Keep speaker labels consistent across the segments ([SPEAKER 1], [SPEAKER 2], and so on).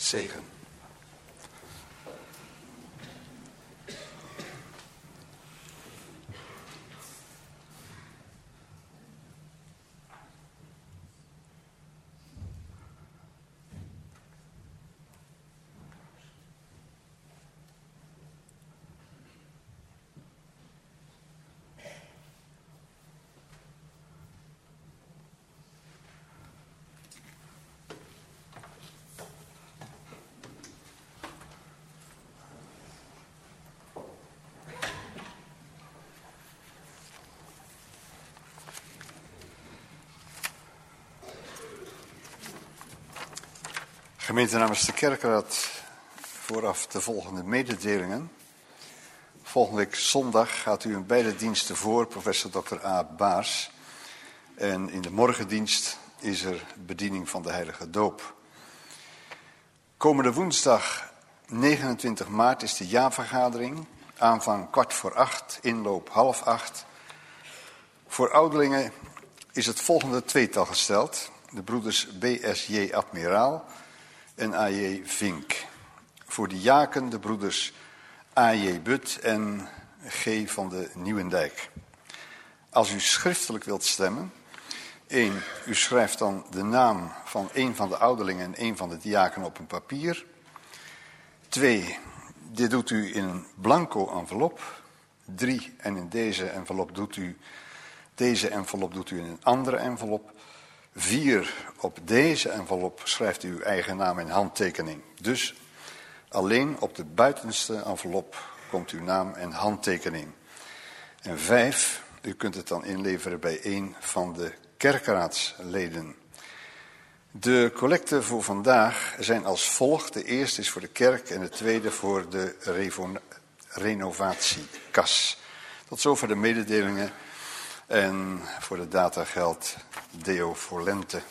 [SPEAKER 1] zegen. Gemeente namens de Kerkraad, vooraf de volgende mededelingen. Volgende week zondag gaat u in beide diensten voor, professor Dr. A. Baars. En in de morgendienst is er bediening van de heilige doop. Komende woensdag 29 maart is de jaarvergadering. Aanvang 7:15, inloop 7:30. Voor ouderlingen is het volgende tweetal gesteld. De broeders B.S.J. Admiraal en A.J. Vink. Voor de diaken de broeders A.J. But en G. van de Nieuwendijk. Als u schriftelijk wilt stemmen, 1. U schrijft dan de naam van een van de ouderlingen en een van de diaken op een papier. 2. Dit doet u in een blanco envelop. 3. En in deze envelop doet u in een andere envelop. 4. Op deze envelop schrijft u uw eigen naam en handtekening. Dus alleen op de buitenste envelop komt uw naam en handtekening. En 5. U kunt het dan inleveren bij een van de kerkraadsleden. De collecten voor vandaag zijn als volgt. De eerste is voor de kerk en de tweede voor de renovatiekas. Tot zover de mededelingen. En voor de data geldt Deo Volente.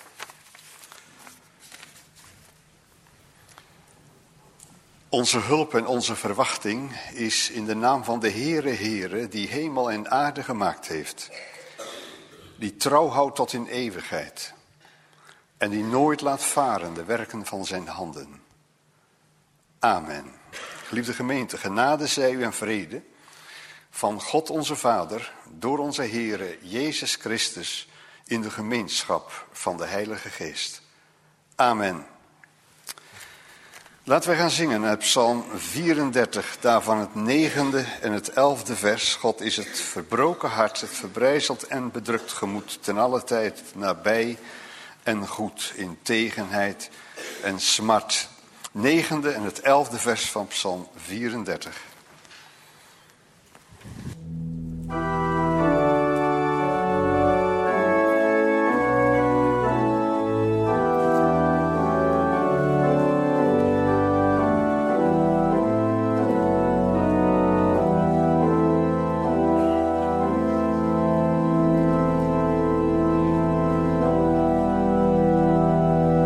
[SPEAKER 1] Onze hulp en onze verwachting is in de naam van de Heere, die hemel en aarde gemaakt heeft. Die trouw houdt tot in eeuwigheid. En die nooit laat varen de werken van zijn handen. Amen. Geliefde gemeente, genade zij u en vrede van God onze Vader, door onze Heere Jezus Christus, in de gemeenschap van de Heilige Geest. Amen. Laten wij gaan zingen uit Psalm 34, daarvan het 9e en het 11e vers. God is het verbroken hart, het verbrijzeld en bedrukt gemoed, ten alle tijd nabij en goed, in tegenheid en smart. 9e en het 11e vers van Psalm 34.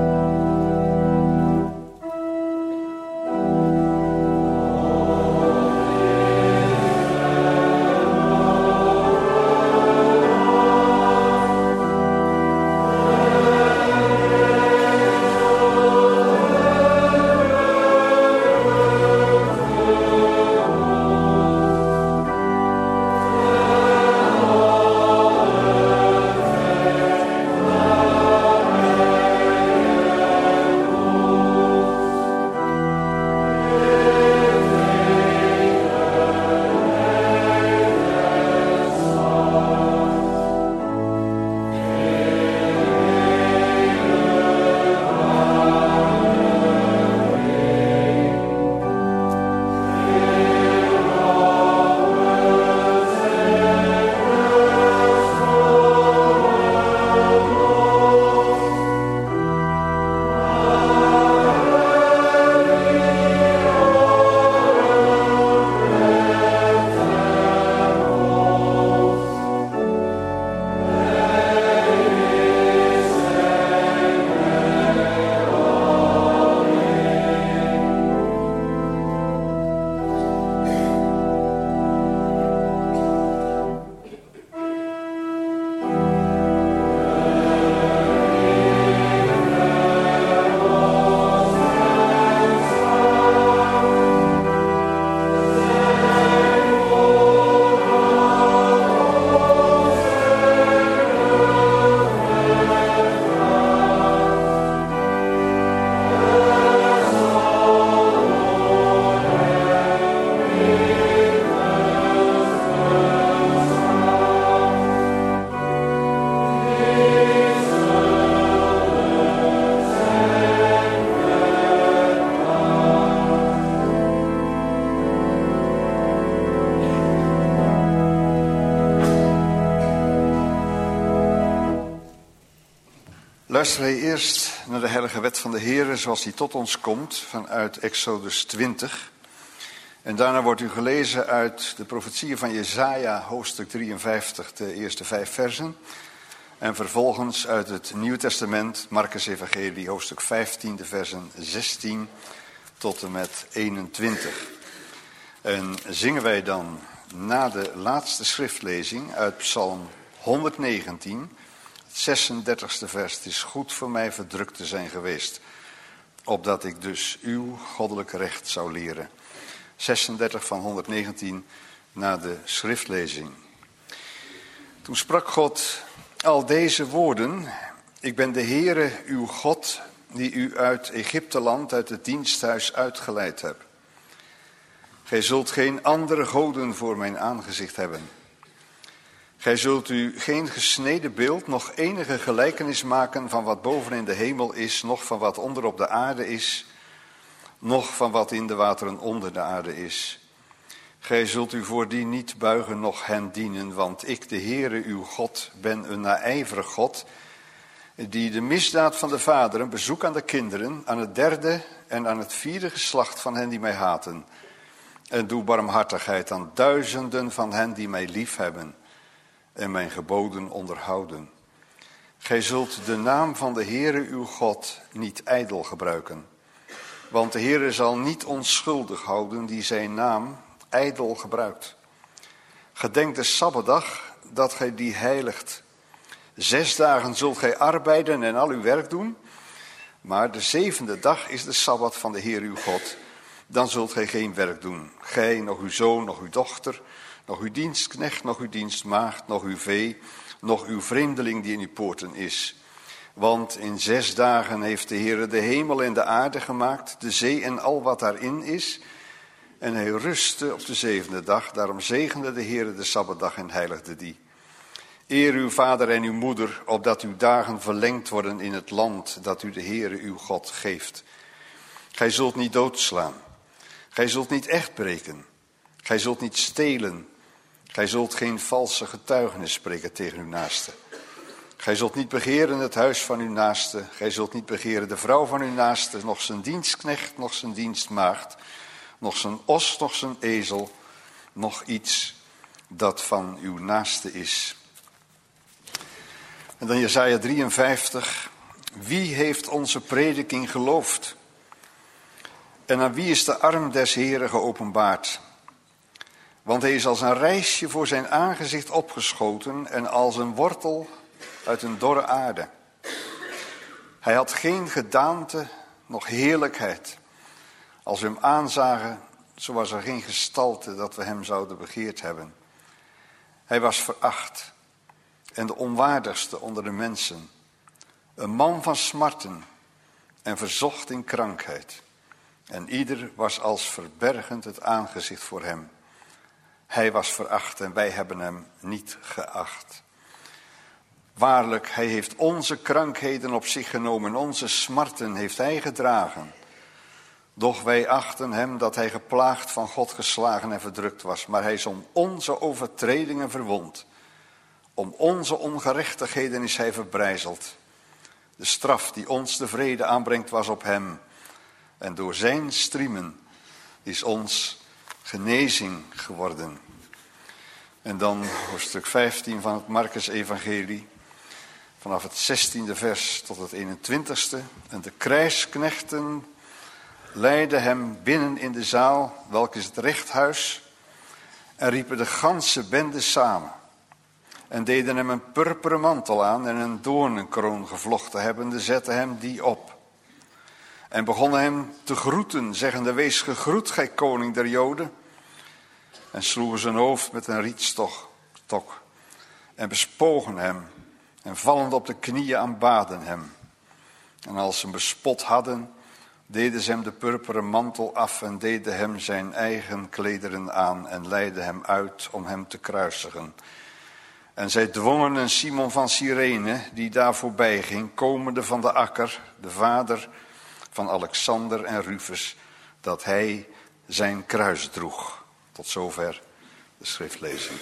[SPEAKER 2] O
[SPEAKER 1] luisteren wij eerst naar de heilige wet van de Heere zoals die tot ons komt vanuit Exodus 20. En daarna wordt u gelezen uit de profetieën van Jesaja, hoofdstuk 53, de eerste 5 versen. En vervolgens uit het Nieuwe Testament, Marcus Evangelie, hoofdstuk 15, de versen 16 tot en met 21. En zingen wij dan na de laatste schriftlezing uit Psalm 119, het 36e vers. Het is goed voor mij verdrukt te zijn geweest, opdat ik dus uw goddelijk recht zou leren. 36 van 119 na de schriftlezing. Toen sprak God al deze woorden: Ik ben de Heere, uw God, die u uit Egypteland, uit het diensthuis uitgeleid heb. Gij zult geen andere goden voor mijn aangezicht hebben. Gij zult u geen gesneden beeld, nog enige gelijkenis maken van wat boven in de hemel is, noch van wat onder op de aarde is, noch van wat in de wateren onder de aarde is. Gij zult u voor die niet buigen, noch hen dienen, want ik, de Heere, uw God, ben een naijverig God, die de misdaad van de vaderen bezoek aan de kinderen, aan het 3e en aan het 4e geslacht van hen die mij haten. En doe barmhartigheid aan duizenden van hen die mij liefhebben en mijn geboden onderhouden. Gij zult de naam van de Heere uw God niet ijdel gebruiken. Want de Heere zal niet onschuldig houden die zijn naam ijdel gebruikt. Gedenk de Sabbatdag dat gij die heiligt. 6 dagen zult gij arbeiden en al uw werk doen. Maar de 7e dag is de Sabbat van de Heer uw God. Dan zult gij geen werk doen. Gij, nog uw zoon, nog uw dochter, nog uw dienstknecht, nog uw dienstmaagd, nog uw vee, nog uw vreemdeling die in uw poorten is. Want in 6 dagen heeft de Heere de hemel en de aarde gemaakt, de zee en al wat daarin is. En hij rustte op de 7e dag, daarom zegende de Heere de Sabbatdag en heiligde die. Eer uw vader en uw moeder, opdat uw dagen verlengd worden in het land dat u de Heere uw God geeft. Gij zult niet doodslaan. Gij zult niet echt breken. Gij zult niet stelen. Gij zult geen valse getuigenis spreken tegen uw naaste. Gij zult niet begeren het huis van uw naaste. Gij zult niet begeren de vrouw van uw naaste, nog zijn dienstknecht, nog zijn dienstmaagd, nog zijn os, nog zijn ezel, nog iets dat van uw naaste is. En dan Jesaja 53. Wie heeft onze prediking geloofd? En aan wie is de arm des Heeren geopenbaard? Want hij is als een rijsje voor zijn aangezicht opgeschoten en als een wortel uit een dorre aarde. Hij had geen gedaante, noch heerlijkheid. Als we hem aanzagen, zo was er geen gestalte dat we hem zouden begeerd hebben. Hij was veracht en de onwaardigste onder de mensen. Een man van smarten en verzocht in krankheid. En ieder was als verbergend het aangezicht voor hem. Hij was veracht en wij hebben hem niet geacht. Waarlijk, hij heeft onze krankheden op zich genomen, onze smarten heeft hij gedragen. Doch wij achten hem dat hij geplaagd van God geslagen en verdrukt was. Maar hij is om onze overtredingen verwond. Om onze ongerechtigheden is hij verbrijzeld. De straf die ons de vrede aanbrengt was op hem. En door zijn striemen is ons genezing geworden. En dan hoofdstuk 15 van het Marcus Evangelie. Vanaf het 16e vers tot het 21e. En de krijgsknechten leidden hem binnen in de zaal, welk is het rechthuis. En riepen de ganse bende samen. En deden hem een purperen mantel aan en een doornenkroon gevlochten hebbende, zetten hem die op. En begonnen hem te groeten, zeggende: Wees gegroet, gij koning der Joden. En sloegen zijn hoofd met een rietstok. En bespogen hem. En vallend op de knieën aanbaden hem. En als ze hem bespot hadden, deden ze hem de purperen mantel af en deden hem zijn eigen klederen aan en leidden hem uit om hem te kruisigen. En zij dwongen een Simon van Cyrene, die daar voorbij ging, komende van de akker, de vader van Alexander en Rufus, dat hij zijn kruis droeg. Tot zover de schriftlezing.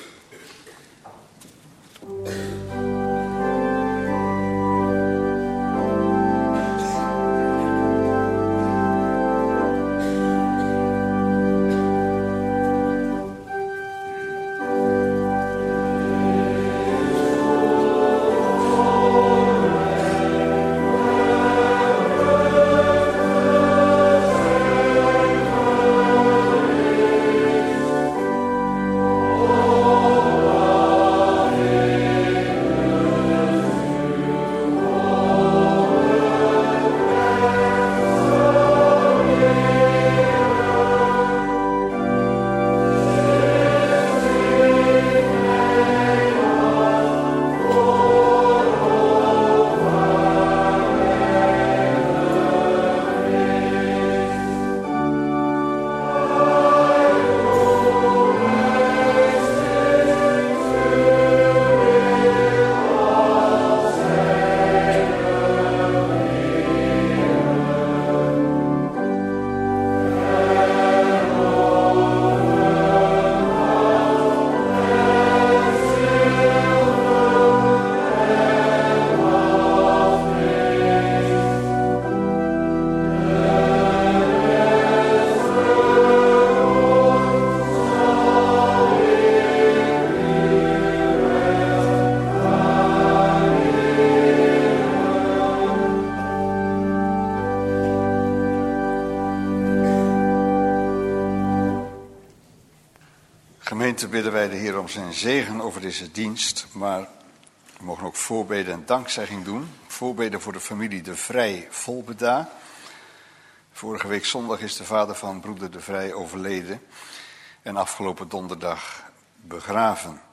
[SPEAKER 1] gemeente bidden wij de Heer om zijn zegen over deze dienst, maar we mogen ook voorbeden en dankzegging doen. Voorbeden voor de familie De Vrij Volbeda. Vorige week zondag is de vader van broeder De Vrij overleden en afgelopen donderdag begraven.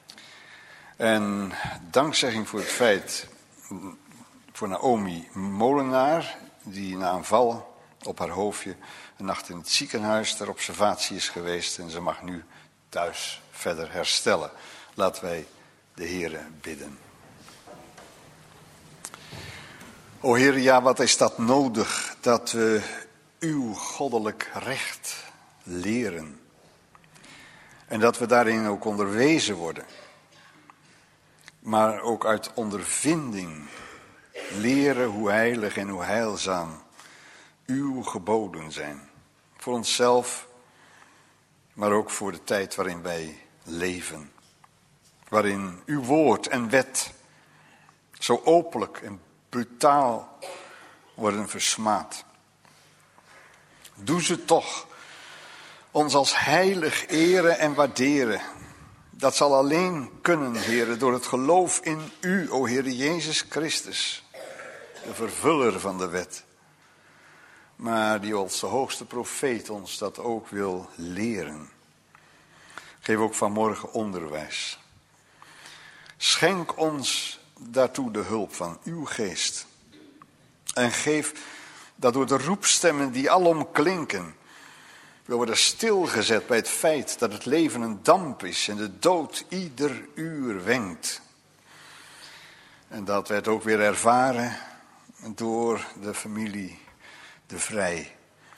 [SPEAKER 1] En dankzegging voor het feit voor Naomi Molenaar, die na een val op haar hoofdje een nacht in het ziekenhuis ter observatie is geweest en ze mag nu thuis verder herstellen. Laten wij de Heere bidden. O Heere, ja, wat is dat nodig dat we uw goddelijk recht leren. En dat we daarin ook onderwezen worden. Maar ook uit ondervinding leren hoe heilig en hoe heilzaam uw geboden zijn. Voor onszelf, maar ook voor de tijd waarin wij leven. Waarin uw woord en wet zo openlijk en brutaal worden versmaad. Doe ze toch ons als heilig eren en waarderen. Dat zal alleen kunnen, Heere, door het geloof in u, o Heere Jezus Christus, de vervuller van de wet. Maar die als de hoogste profeet ons dat ook wil leren. Geef ook vanmorgen onderwijs. Schenk ons daartoe de hulp van uw geest. En geef dat door de roepstemmen die alom klinken, we worden stilgezet bij het feit dat het leven een damp is en de dood ieder uur wenkt. En dat werd ook weer ervaren door de familie De Vrij.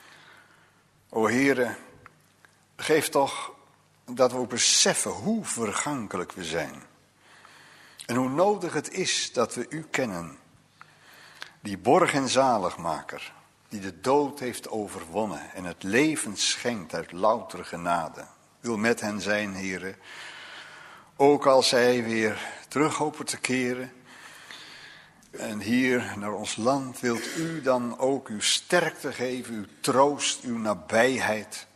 [SPEAKER 1] O Heere, geef toch dat we ook beseffen hoe vergankelijk we zijn. En hoe nodig het is dat we u kennen. Die borg en zaligmaker, die de dood heeft overwonnen en het leven schenkt uit loutere genade. Wil met hen zijn, Heere, ook als zij weer terug hopen te keren. En hier naar ons land wilt u dan ook uw sterkte geven, uw troost, uw nabijheid.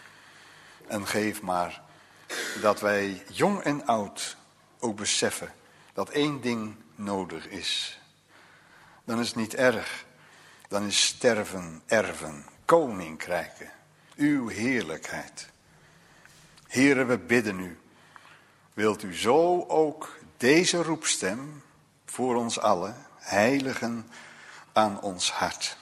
[SPEAKER 1] En geef maar dat wij jong en oud ook beseffen dat één ding nodig is. Dan is het niet erg. Dan is sterven erven, koninkrijken, uw heerlijkheid. Heere, we bidden u. Wilt u zo ook deze roepstem voor ons allen heiligen aan ons hart.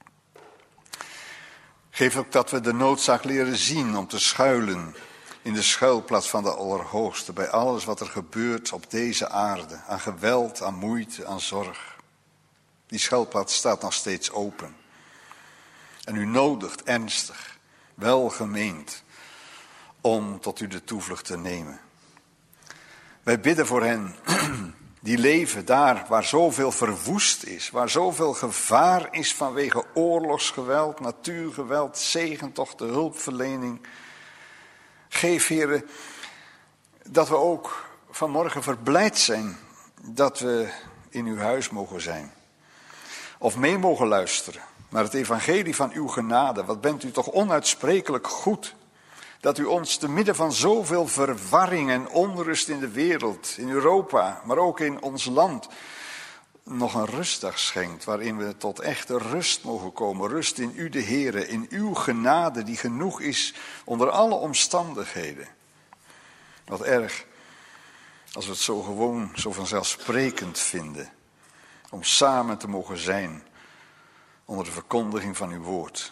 [SPEAKER 1] Geef ook dat we de noodzaak leren zien om te schuilen in de schuilplaats van de Allerhoogste, bij alles wat er gebeurt op deze aarde, aan geweld, aan moeite, aan zorg. Die schuilplaats staat nog steeds open. En u nodigt ernstig, welgemeend, om tot u de toevlucht te nemen. Wij bidden voor hen die leven daar waar zoveel verwoest is, waar zoveel gevaar is vanwege oorlogsgeweld, natuurgeweld, zegen toch de hulpverlening. Geef, Heere, dat we ook vanmorgen verblijd zijn dat we in uw huis mogen zijn. Of mee mogen luisteren naar het evangelie van uw genade. Wat bent u toch onuitsprekelijk goed. Dat u ons te midden van zoveel verwarring en onrust in de wereld, in Europa, maar ook in ons land, nog een rustdag schenkt. Waarin we tot echte rust mogen komen. Rust in u de Heere, in uw genade die genoeg is onder alle omstandigheden. Wat erg als we het zo gewoon, zo vanzelfsprekend vinden. Om samen te mogen zijn onder de verkondiging van uw woord.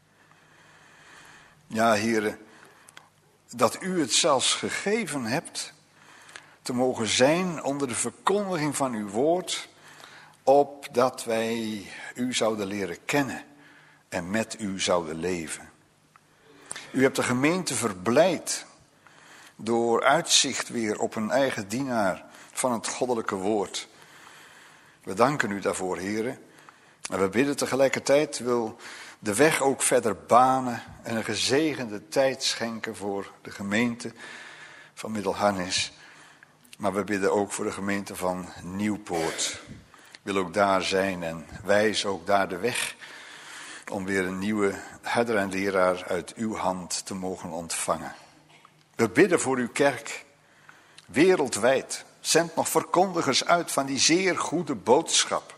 [SPEAKER 1] Ja, Heere, dat u het zelfs gegeven hebt te mogen zijn onder de verkondiging van uw woord, opdat wij u zouden leren kennen en met u zouden leven. U hebt de gemeente verblijd door uitzicht weer op een eigen dienaar van het goddelijke woord. We danken u daarvoor, Heere. En we bidden tegelijkertijd, wil de weg ook verder banen en een gezegende tijd schenken voor de gemeente van Middelharnis. Maar we bidden ook voor de gemeente van Nieuwpoort. Wil ook daar zijn en wijs ook daar de weg om weer een nieuwe herder en leraar uit uw hand te mogen ontvangen. We bidden voor uw kerk, wereldwijd. Zend nog verkondigers uit van die zeer goede boodschap.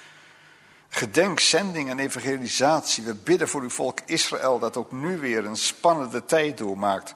[SPEAKER 1] Gedenk zending en evangelisatie. We bidden voor uw volk Israël, dat ook nu weer een spannende tijd doormaakt.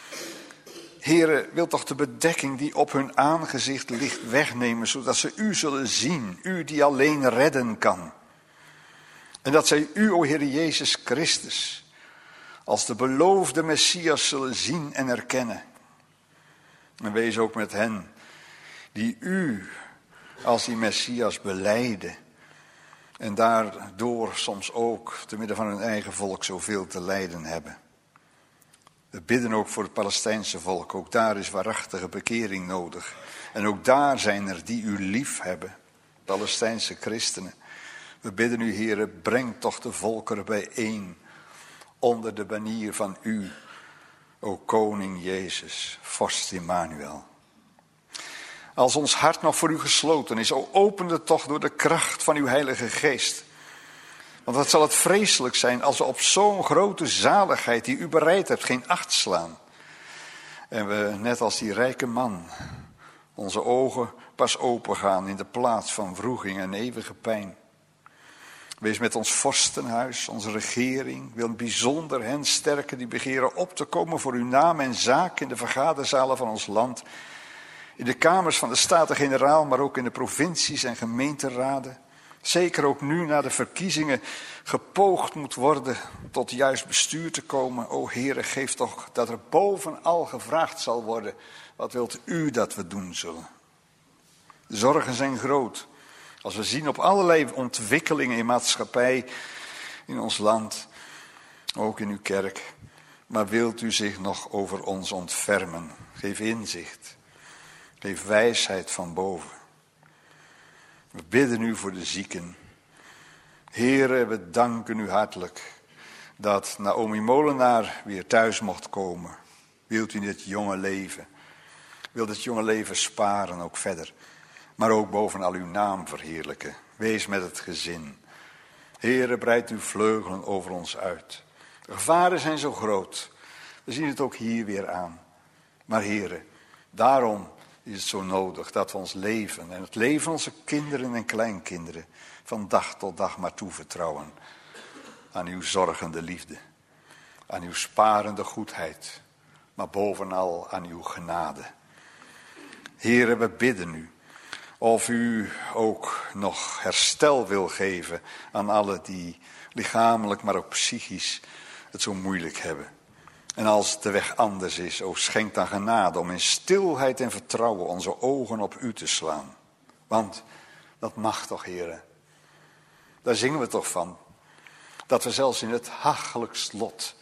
[SPEAKER 1] Heere, wil toch de bedekking die op hun aangezicht ligt wegnemen, zodat ze u zullen zien, u die alleen redden kan. En dat zij u, o Heer Jezus Christus, als de beloofde Messias zullen zien en erkennen. En wees ook met hen die u als die Messias belijden. En daardoor soms ook te midden van hun eigen volk zoveel te lijden hebben. We bidden ook voor het Palestijnse volk. Ook daar is waarachtige bekering nodig. En ook daar zijn er die u lief hebben. Palestijnse christenen. We bidden u, Heere, breng toch de volkeren bijeen. Onder de banier van u, o Koning Jezus, Vorst Immanuel. Als ons hart nog voor u gesloten is, o open het toch door de kracht van uw Heilige Geest. Want wat zal het vreselijk zijn als we op zo'n grote zaligheid die u bereid hebt geen acht slaan. En we, net als die rijke man, onze ogen pas opengaan in de plaats van wroeging en eeuwige pijn. Wees met ons vorstenhuis, onze regering, wil bijzonder hen sterken die begeren op te komen voor uw naam en zaak in de vergaderzalen van ons land. In de kamers van de Staten-Generaal, maar ook in de provincies en gemeenteraden. Zeker ook nu na de verkiezingen gepoogd moet worden tot juist bestuur te komen. O Heere, geef toch dat er bovenal gevraagd zal worden. Wat wilt u dat we doen zullen? De zorgen zijn groot. Als we zien op allerlei ontwikkelingen in maatschappij, in ons land, ook in uw kerk. Maar wilt u zich nog over ons ontfermen? Geef inzicht. Geef wijsheid van boven. We bidden u voor de zieken. Heere, we danken u hartelijk dat Naomi Molenaar weer thuis mocht komen. Wilt u dit jonge leven, wilt het jonge leven sparen ook verder. Maar ook bovenal uw naam verheerlijken. Wees met het gezin. Heere, breid uw vleugelen over ons uit. De gevaren zijn zo groot. We zien het ook hier weer aan. Maar Heere, daarom is het zo nodig dat we ons leven en het leven van onze kinderen en kleinkinderen van dag tot dag maar toevertrouwen aan uw zorgende liefde, aan uw sparende goedheid, maar bovenal aan uw genade. Heere, we bidden u of u ook nog herstel wil geven aan allen die lichamelijk, maar ook psychisch het zo moeilijk hebben. En als de weg anders is, o schenk dan genade om in stilheid en vertrouwen onze ogen op u te slaan. Want dat mag toch, Heere. Daar zingen we toch van. Dat we zelfs in het hachelijkst lot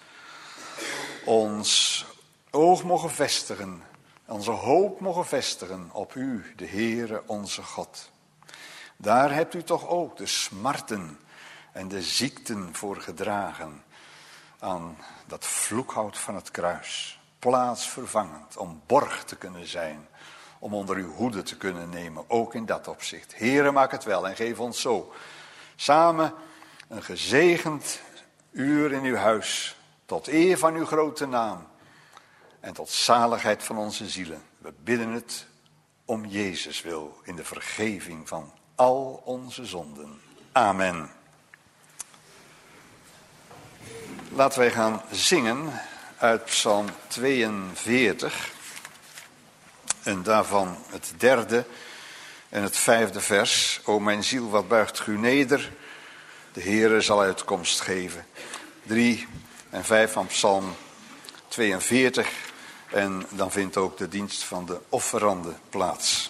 [SPEAKER 1] ons oog mogen vestigen, onze hoop mogen vestigen op u, de Heere onze God. Daar hebt u toch ook de smarten en de ziekten voor gedragen aan dat vloekhout van het kruis, plaatsvervangend, om borg te kunnen zijn, om onder uw hoede te kunnen nemen, ook in dat opzicht. Heere, maak het wel en geef ons zo samen een gezegend uur in uw huis, tot eer van uw grote naam en tot zaligheid van onze zielen. We bidden het om Jezus wil, in de vergeving van al onze zonden. Amen. Laten wij gaan zingen uit Psalm 42 en daarvan het 3e en het 5e vers. O mijn ziel, wat buigt u neder, de Heere zal uitkomst geven. 3 en 5 van Psalm 42 en dan vindt ook de dienst van de offerande plaats.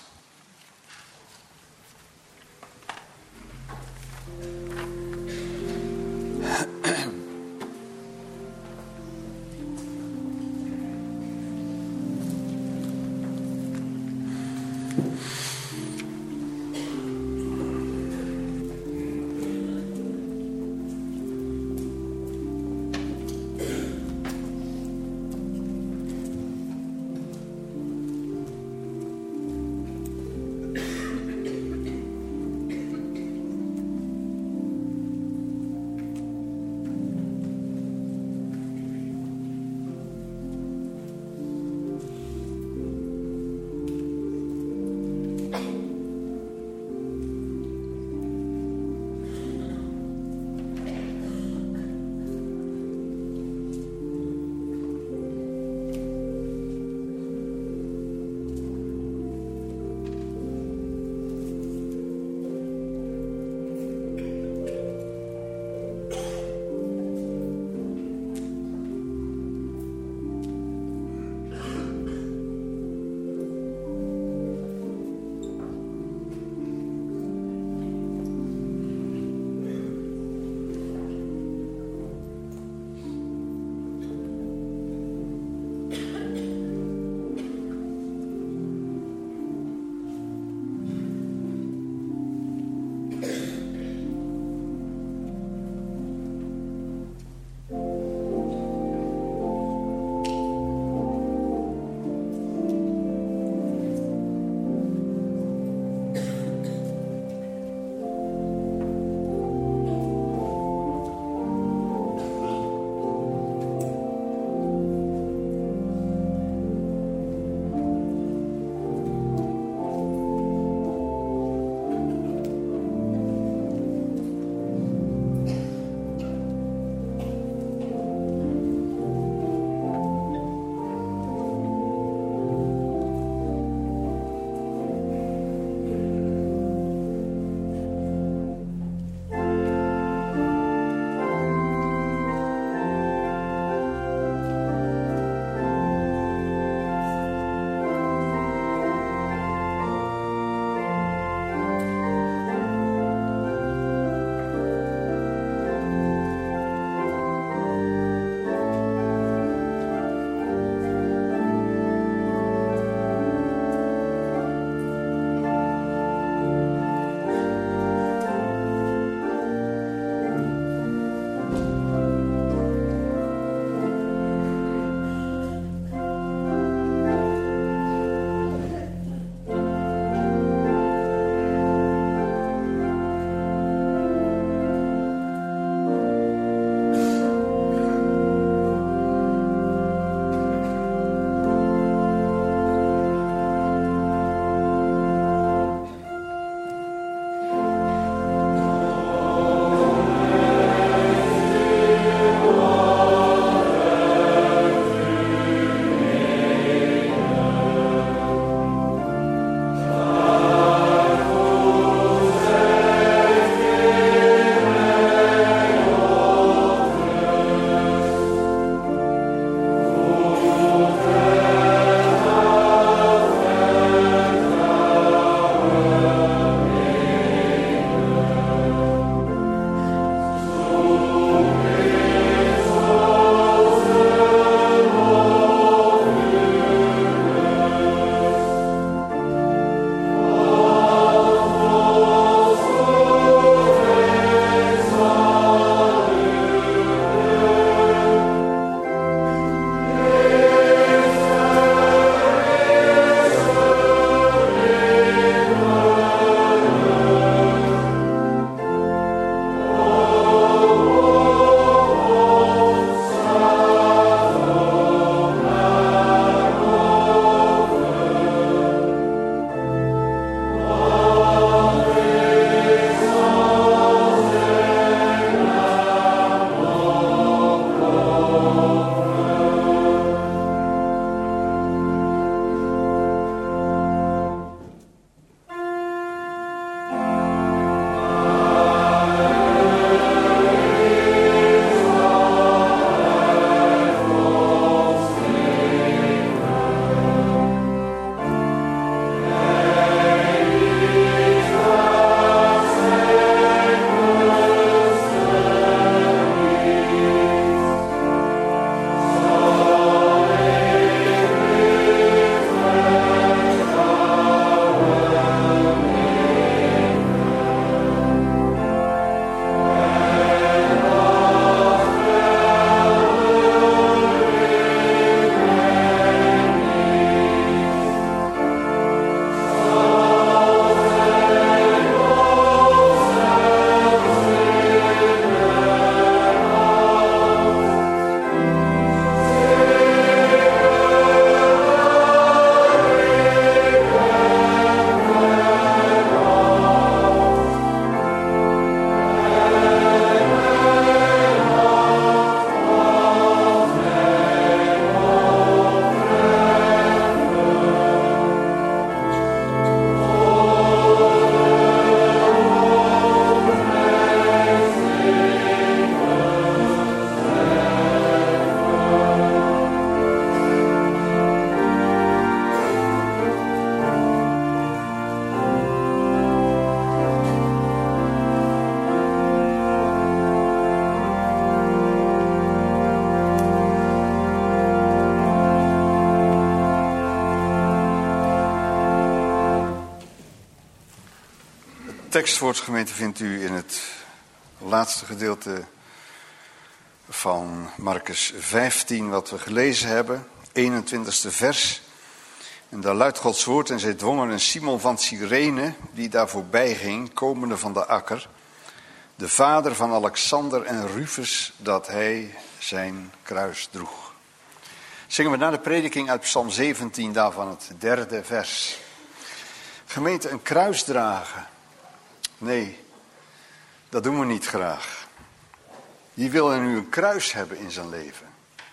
[SPEAKER 1] tekstwoordgemeente vindt u in het laatste gedeelte van Marcus 15, wat we gelezen hebben, 21ste vers. En daar luidt Gods woord: en zij dwongen een Simon van Cyrene, die daar voorbij ging, komende van de akker, de vader van Alexander en Rufus, dat hij zijn kruis droeg. Zingen we na de prediking uit Psalm 17, daarvan het 3e vers. Gemeente, een kruis dragen. Nee, dat doen we niet graag. Wie wil er nu een kruis hebben in zijn leven?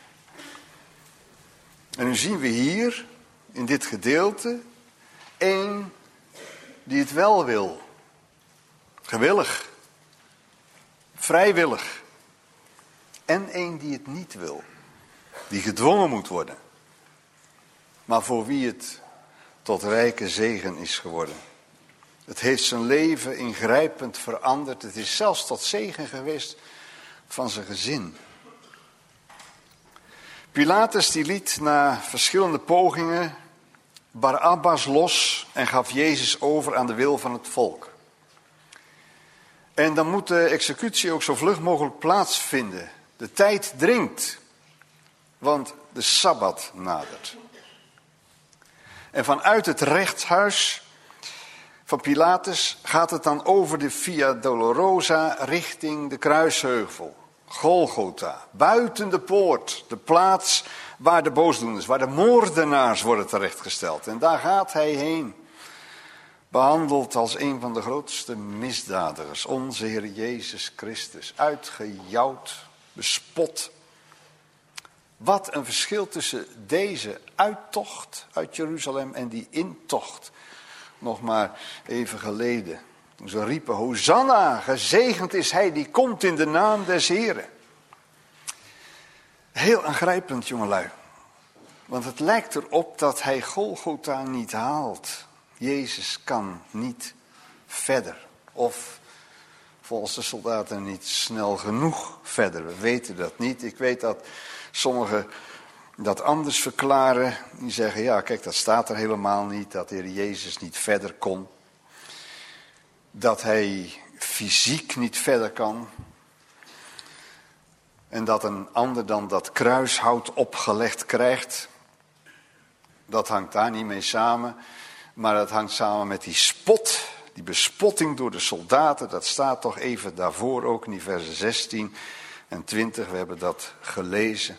[SPEAKER 1] En nu zien we hier, in dit gedeelte, één die het wel wil. Gewillig. Vrijwillig. En één die het niet wil. Die gedwongen moet worden. Maar voor wie het tot rijke zegen is geworden. Het heeft zijn leven ingrijpend veranderd. Het is zelfs tot zegen geweest van zijn gezin. Pilatus die liet na verschillende pogingen Barabbas los en gaf Jezus over aan de wil van het volk. En dan moet de executie ook zo vlug mogelijk plaatsvinden. De tijd dringt, want de Sabbat nadert. En vanuit het rechtshuis van Pilatus gaat het dan over de Via Dolorosa richting de kruisheuvel. Golgotha, buiten de poort, de plaats waar de boosdoeners, waar de moordenaars worden terechtgesteld. En daar gaat hij heen, behandeld als een van de grootste misdadigers, onze Heer Jezus Christus, uitgejouwd, bespot. Wat een verschil tussen deze uittocht uit Jeruzalem en die intocht, nog maar even geleden. Toen ze riepen: Hosanna, gezegend is hij die komt in de naam des Heren. Heel aangrijpend, jongelui. Want het lijkt erop dat hij Golgotha niet haalt. Jezus kan niet verder. Of volgens de soldaten niet snel genoeg verder. We weten dat niet. Ik weet dat sommigen dat anders verklaren. Die zeggen: ja, kijk, dat staat er helemaal niet. Dat de Heer Jezus niet verder kon. Dat hij fysiek niet verder kan. En dat een ander dan dat kruishout opgelegd krijgt. Dat hangt daar niet mee samen. Maar dat hangt samen met die spot. Die bespotting door de soldaten. Dat staat toch even daarvoor ook in die versen 16 en 20. We hebben dat gelezen.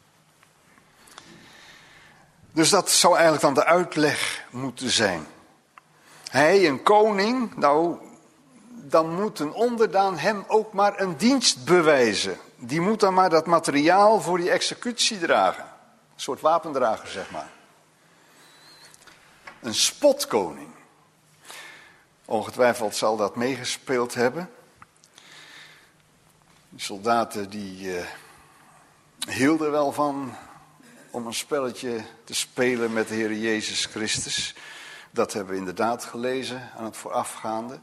[SPEAKER 1] Dus dat zou eigenlijk dan de uitleg moeten zijn. Hij, een koning, nou, dan moet een onderdaan hem ook maar een dienst bewijzen. Die moet dan maar dat materiaal voor die executie dragen. Een soort wapendrager, zeg maar. Een spotkoning. Ongetwijfeld zal dat meegespeeld hebben. De soldaten die hielden wel van om een spelletje te spelen met de Heer Jezus Christus. Dat hebben we inderdaad gelezen aan het voorafgaande.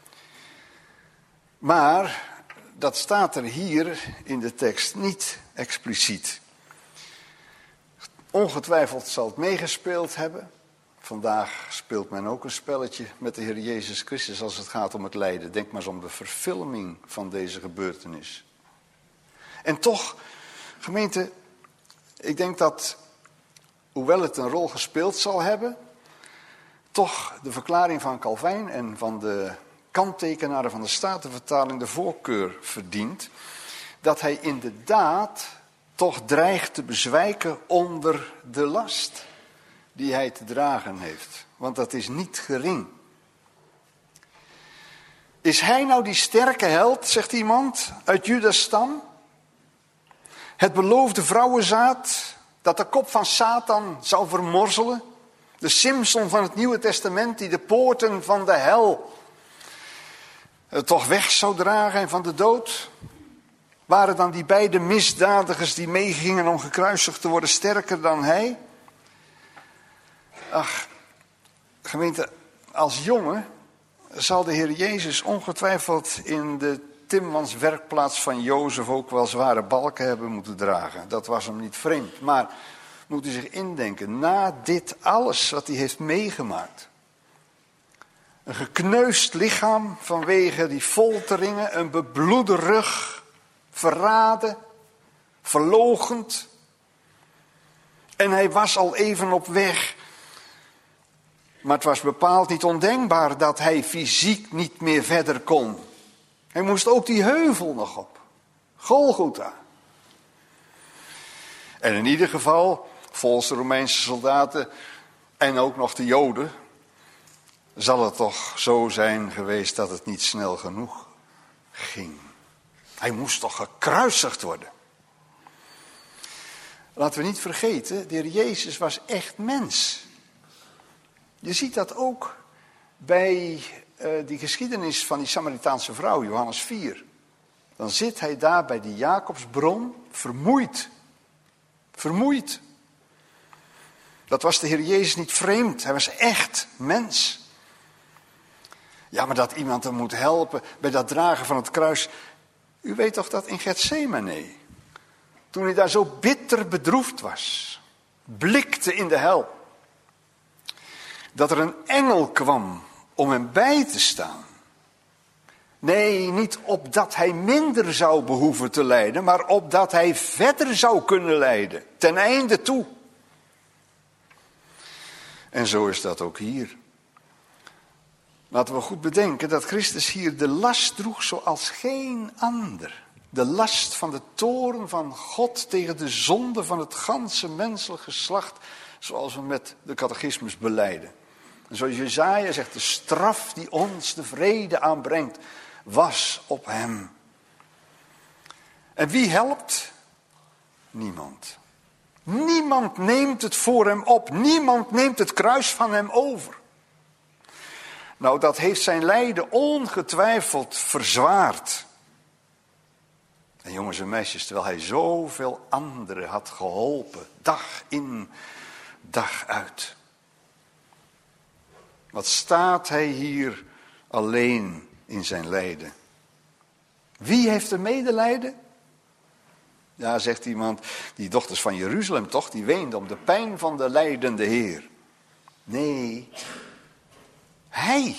[SPEAKER 1] Maar dat staat er hier in de tekst niet expliciet. Ongetwijfeld zal het meegespeeld hebben. Vandaag speelt men ook een spelletje met de Heer Jezus Christus als het gaat om het lijden. Denk maar eens om de verfilming van deze gebeurtenis. En toch, gemeente, ik denk dat, hoewel het een rol gespeeld zal hebben, toch de verklaring van Calvijn en van de kanttekenaren van de Statenvertaling de voorkeur verdient. Dat hij inderdaad toch dreigt te bezwijken onder de last die hij te dragen heeft. Want dat is niet gering. Is hij nou die sterke held, zegt iemand, uit Judas stam? Het beloofde vrouwenzaad dat de kop van Satan zou vermorzelen? De Simson van het Nieuwe Testament die de poorten van de hel toch weg zou dragen en van de dood? Waren dan die beide misdadigers die meegingen om gekruisigd te worden sterker dan hij? Ach, gemeente, als jongen zal de Heer Jezus ongetwijfeld in de timmermans werkplaats van Jozef ook wel zware balken hebben moeten dragen. Dat was hem niet vreemd. Maar moet u zich indenken, na dit alles wat hij heeft meegemaakt. Een gekneusd lichaam vanwege die folteringen, een bebloede rug, verraden, verloochend. En hij was al even op weg. Maar het was bepaald niet ondenkbaar dat hij fysiek niet meer verder kon. Hij moest ook die heuvel nog op. Golgotha. En in ieder geval, volgens de Romeinse soldaten en ook nog de Joden, zal het toch zo zijn geweest dat het niet snel genoeg ging. Hij moest toch gekruisigd worden. Laten we niet vergeten, de Heer Jezus was echt mens. Je ziet dat ook bij die geschiedenis van die Samaritaanse vrouw, Johannes 4. Dan zit hij daar bij die Jacobsbron, vermoeid. Vermoeid. Dat was de Heer Jezus niet vreemd, hij was echt mens. Ja, maar dat iemand hem moet helpen bij dat dragen van het kruis. U weet toch dat in Getsemane, toen hij daar zo bitter bedroefd was, blikte in de hel, dat er een engel kwam om hem bij te staan. Nee, niet opdat hij minder zou behoeven te lijden, maar opdat hij verder zou kunnen lijden, ten einde toe. En zo is dat ook hier. Laten we goed bedenken dat Christus hier de last droeg zoals geen ander. De last van de toorn van God tegen de zonde van het ganse menselijk geslacht, zoals we met de catechismus belijden. En zoals Jesaja zegt, de straf die ons de vrede aanbrengt, was op hem. En wie helpt? Niemand. Niemand neemt het voor hem op. Niemand neemt het kruis van hem over. Nou, dat heeft zijn lijden ongetwijfeld verzwaard. En jongens en meisjes, terwijl hij zoveel anderen had geholpen, dag in, dag uit. Wat staat hij hier alleen in zijn lijden? Wie heeft er medelijden? Ja, zegt iemand, die dochters van Jeruzalem toch, die weenden om de pijn van de lijdende Heer. Nee, hij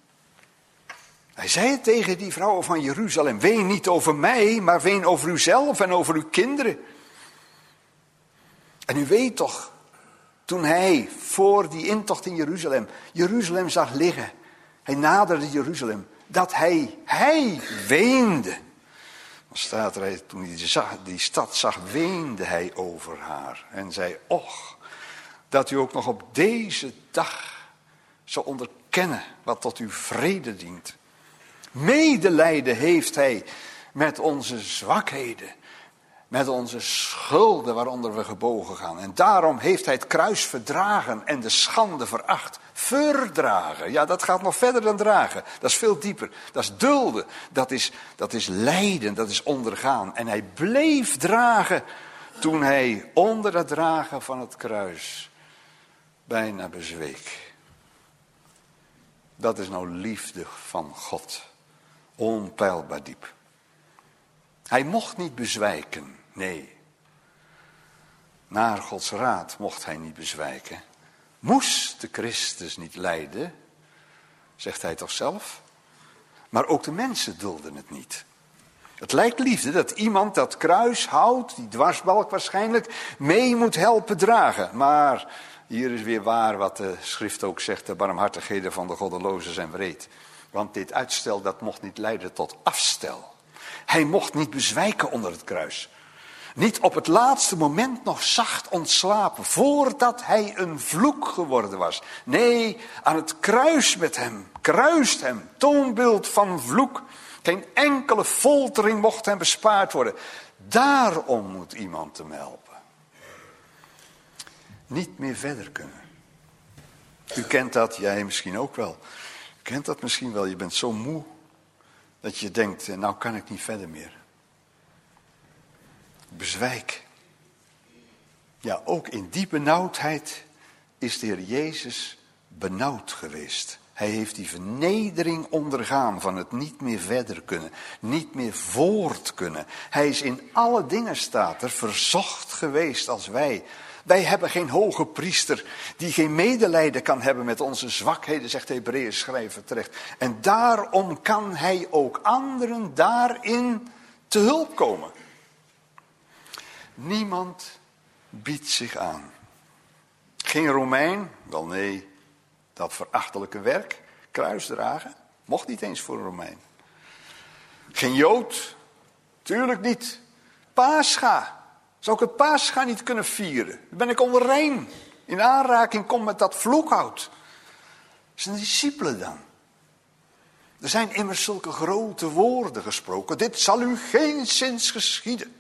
[SPEAKER 1] zei het tegen die vrouwen van Jeruzalem, ween niet over mij, maar ween over uzelf en over uw kinderen. En u weet toch, toen hij voor die intocht in Jeruzalem zag liggen, hij naderde Jeruzalem, dat hij weende. Dan staat er, toen hij die stad zag, weende hij over haar. En zei, och, dat u ook nog op deze dag zou onderkennen wat tot uw vrede dient. Medelijden heeft hij met onze zwakheden, met onze schulden waaronder we gebogen gaan. En daarom heeft hij het kruis verdragen en de schande veracht. Verdragen, ja, dat gaat nog verder dan dragen. Dat is veel dieper. Dat is dulden, dat is lijden, dat is ondergaan. En hij bleef dragen toen hij onder het dragen van het kruis bijna bezweek. Dat is nou liefde van God. Onpeilbaar diep. Hij mocht niet bezwijken, nee. Naar Gods raad mocht hij niet bezwijken. Moest de Christus niet lijden, zegt hij toch zelf? Maar ook de mensen dulden het niet. Het lijkt liefde dat iemand dat kruis houdt, die dwarsbalk waarschijnlijk, mee moet helpen dragen. Maar hier is weer waar wat de schrift ook zegt, de barmhartigheden van de goddelozen zijn wreed. Want dit uitstel, dat mocht niet leiden tot afstel. Hij mocht niet bezwijken onder het kruis. Niet op het laatste moment nog zacht ontslapen, voordat hij een vloek geworden was. Nee, aan het kruis met hem, kruist hem, toonbeeld van vloek. Geen enkele foltering mocht hem bespaard worden. Daarom moet iemand hem helpen. Niet meer verder kunnen. U kent dat, jij misschien ook wel. U kent dat misschien wel, je bent zo moe dat je denkt, nou kan ik niet verder meer. Bezwijk. Ja, ook in die benauwdheid is de Heer Jezus benauwd geweest. Hij heeft die vernedering ondergaan van het niet meer verder kunnen, niet meer voort kunnen. Hij is in alle dingen, staat er, verzocht geweest als wij, Wij hebben geen hoge priester die geen medelijden kan hebben met onze zwakheden, zegt de Hebreeën schrijver terecht. En daarom kan hij ook anderen daarin te hulp komen. Niemand biedt zich aan. Geen Romein, wel nee, dat verachtelijke werk, kruisdragen, mocht niet eens voor een Romein. Geen Jood, tuurlijk niet. Pascha. Zou ik het Pascha niet kunnen vieren? Dan ben ik onrein. In aanraking kom met dat vloekhout. Zijn discipelen dan? Er zijn immers zulke grote woorden gesproken. Dit zal u geenszins geschieden.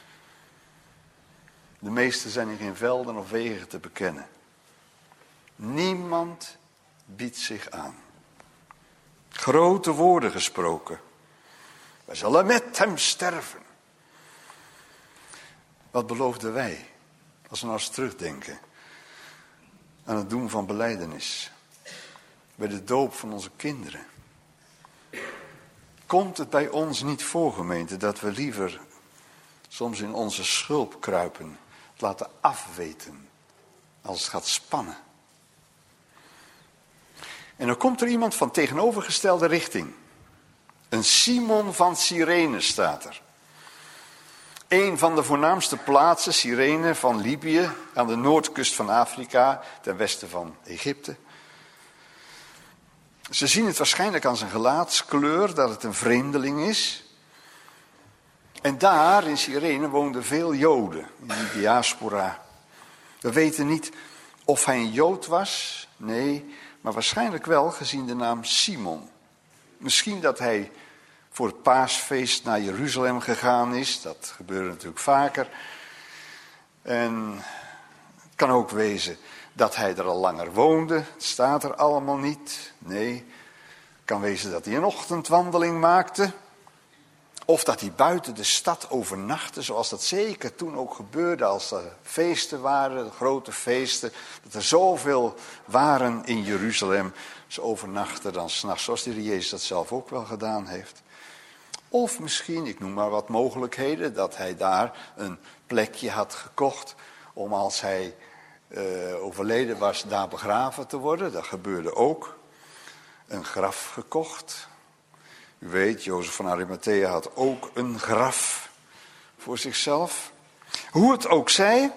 [SPEAKER 1] De meeste zijn in geen velden of wegen te bekennen. Niemand biedt zich aan. Grote woorden gesproken. Wij zullen met hem sterven. Wat beloofden wij? Als we nou eens terugdenken aan het doen van belijdenis. Bij de doop van onze kinderen. Komt het bij ons niet voor, gemeente, dat we liever soms in onze schulp kruipen, het laten afweten, als het gaat spannen? En dan komt er iemand van tegenovergestelde richting. Een Simon van Cyrene staat er. Een van de voornaamste plaatsen, Cyrene van Libië, aan de noordkust van Afrika, ten westen van Egypte. Ze zien het waarschijnlijk aan zijn gelaatskleur, dat het een vreemdeling is. En daar in Cyrene woonden veel Joden, in die diaspora. We weten niet of hij een Jood was, nee, maar waarschijnlijk wel gezien de naam Simon. Misschien dat hij voor het paasfeest naar Jeruzalem gegaan is. Dat gebeurde natuurlijk vaker. En het kan ook wezen dat hij er al langer woonde. Het staat er allemaal niet. Nee, het kan wezen dat hij een ochtendwandeling maakte. Of dat hij buiten de stad overnachtte, zoals dat zeker toen ook gebeurde als er feesten waren, grote feesten. Dat er zoveel waren in Jeruzalem. Ze overnachten dan 's nachts, zoals de Heer Jezus dat zelf ook wel gedaan heeft. Of misschien, ik noem maar wat mogelijkheden, dat hij daar een plekje had gekocht om als hij overleden was daar begraven te worden. Dat gebeurde ook. Een graf gekocht. U weet, Jozef van Arimathea had ook een graf voor zichzelf. Hoe het ook zij,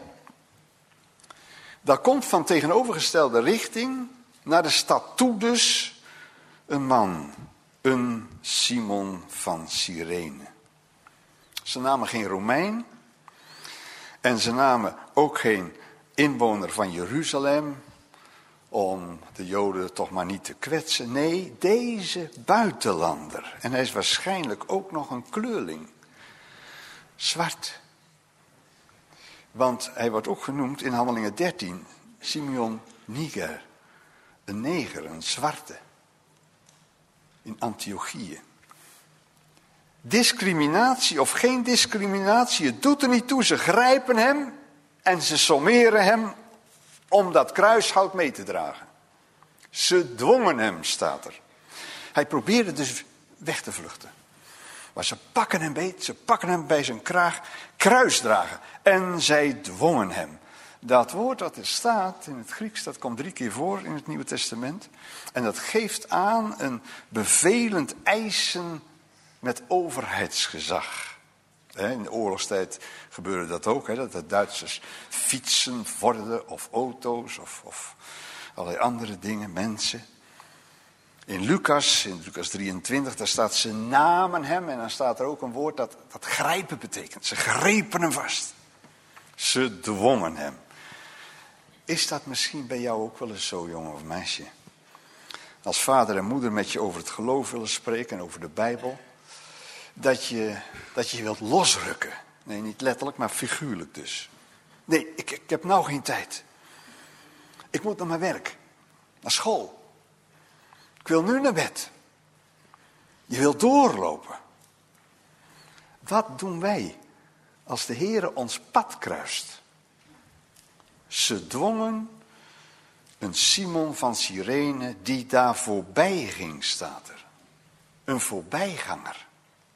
[SPEAKER 1] daar komt van tegenovergestelde richting naar de stad toe dus een man. Een Simon van Cyrene. Ze namen geen Romein. En ze namen ook geen inwoner van Jeruzalem. Om de Joden toch maar niet te kwetsen. Nee, deze buitenlander. En hij is waarschijnlijk ook nog een kleurling. Zwart. Want hij wordt ook genoemd in Handelingen 13. Simeon Niger. Een neger, een zwarte. In Antiochië. Discriminatie of geen discriminatie, het doet er niet toe. Ze grijpen hem en ze sommeren hem om dat kruishout mee te dragen. Ze dwongen hem, staat er. Hij probeerde dus weg te vluchten. Maar ze pakken hem beet, ze pakken hem bij zijn kraag, kruisdragen. En zij dwongen hem. Dat woord dat er staat in het Grieks, dat komt 3 keer voor in het Nieuwe Testament. En dat geeft aan een bevelend eisen met overheidsgezag. In de oorlogstijd gebeurde dat ook, dat de Duitsers fietsen vorderden of auto's of allerlei andere dingen, mensen. In Lucas 23, daar staat ze namen hem en dan staat er ook een woord dat grijpen betekent. Ze grepen hem vast. Ze dwongen hem. Is dat misschien bij jou ook wel eens zo, jongen of meisje? Als vader en moeder met je over het geloof willen spreken en over de Bijbel. Dat je wilt losrukken. Nee, niet letterlijk, maar figuurlijk dus. Nee, ik heb nou geen tijd. Ik moet naar mijn werk. Naar school. Ik wil nu naar bed. Je wilt doorlopen. Wat doen wij als de Heere ons pad kruist? Ze dwongen een Simon van Cyrene die daar voorbij ging, staat er. Een voorbijganger.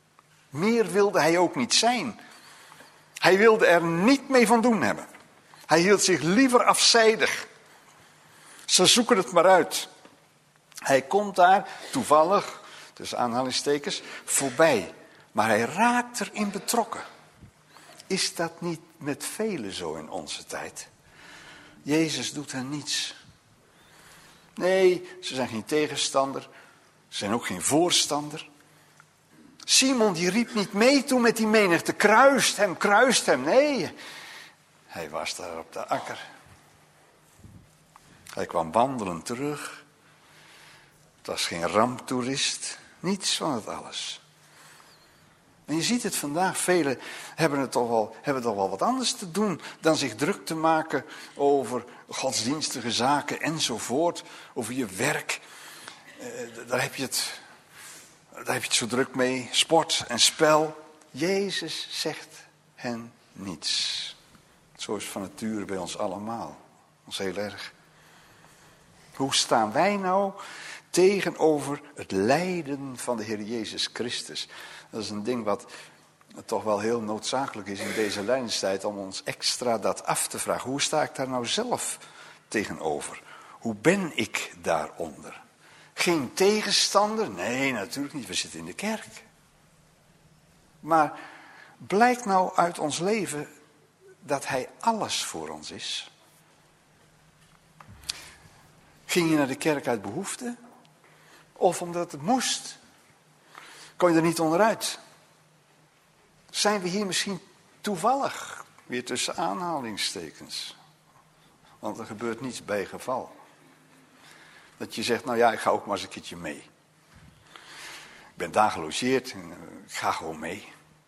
[SPEAKER 1] Meer wilde hij ook niet zijn. Hij wilde er niet mee van doen hebben. Hij hield zich liever afzijdig. Ze zoeken het maar uit. Hij komt daar toevallig, tussen aanhalingstekens, voorbij. Maar hij raakt erin betrokken. Is dat niet met velen zo in onze tijd? Jezus doet er niets. Nee, ze zijn geen tegenstander. Ze zijn ook geen voorstander. Simon die riep niet mee toen met die menigte. Kruist hem, kruist hem. Nee, hij was daar op de akker. Hij kwam wandelend terug. Het was geen ramptoerist. Niets van het alles. En je ziet het vandaag, velen hebben toch wel wat anders te doen dan zich druk te maken over godsdienstige zaken enzovoort, over je werk. Daar heb je het zo druk mee, sport en spel. Jezus zegt hen niets. Zo is van nature bij ons allemaal. Dat is heel erg. Hoe staan wij nou tegenover het lijden van de Heer Jezus Christus? Dat is een ding wat toch wel heel noodzakelijk is in deze lijdenstijd, om ons extra dat af te vragen. Hoe sta ik daar nou zelf tegenover? Hoe ben ik daaronder? Geen tegenstander? Nee, natuurlijk niet. We zitten in de kerk. Maar blijkt nou uit ons leven dat Hij alles voor ons is? Ging je naar de kerk uit behoefte? Of omdat het moest? Kon je er niet onderuit? Zijn we hier misschien toevallig? Weer tussen aanhalingstekens. Want er gebeurt niets bij geval. Dat je zegt, nou ja, ik ga ook maar eens een keertje mee. Ik ben daar gelogeerd en ik ga gewoon mee.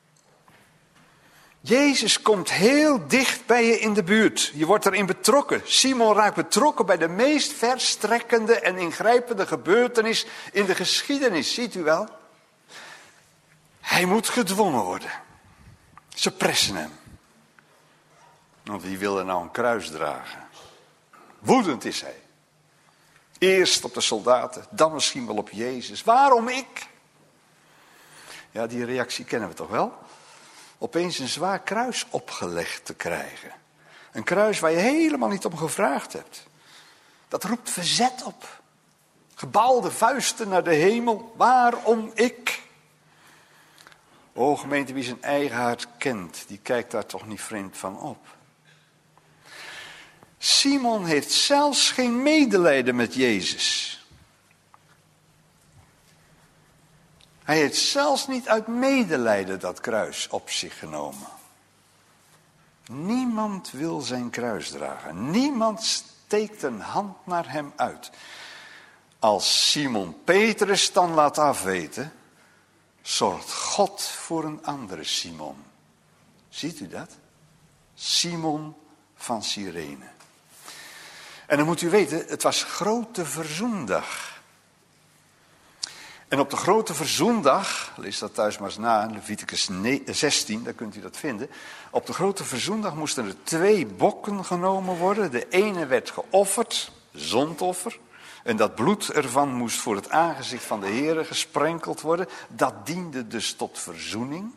[SPEAKER 1] Jezus komt heel dicht bij je in de buurt. Je wordt erin betrokken. Simon raakt betrokken bij de meest verstrekkende en ingrijpende gebeurtenis in de geschiedenis. Ziet u wel? Hij moet gedwongen worden. Ze pressen hem. Want wie wil er nou een kruis dragen? Woedend is hij. Eerst op de soldaten, dan misschien wel op Jezus. Waarom ik? Ja, die reactie kennen we toch wel? Opeens een zwaar kruis opgelegd te krijgen. Een kruis waar je helemaal niet om gevraagd hebt. Dat roept verzet op. Gebalde vuisten naar de hemel. Waarom ik? O gemeente, wie zijn eigen hart kent, die kijkt daar toch niet vreemd van op. Simon heeft zelfs geen medelijden met Jezus. Hij heeft zelfs niet uit medelijden dat kruis op zich genomen. Niemand wil zijn kruis dragen. Niemand steekt een hand naar hem uit. Als Simon Petrus dan laat afweten, zorgt God voor een andere Simon. Ziet u dat? Simon van Cyrene. En dan moet u weten, het was Grote Verzoendag. En op de Grote Verzoendag, lees dat thuis maar eens na, Leviticus 16, daar kunt u dat vinden. Op de Grote Verzoendag moesten er 2 bokken genomen worden. De ene werd geofferd, zondoffer. En dat bloed ervan moest voor het aangezicht van de Heere gesprenkeld worden. Dat diende dus tot verzoening.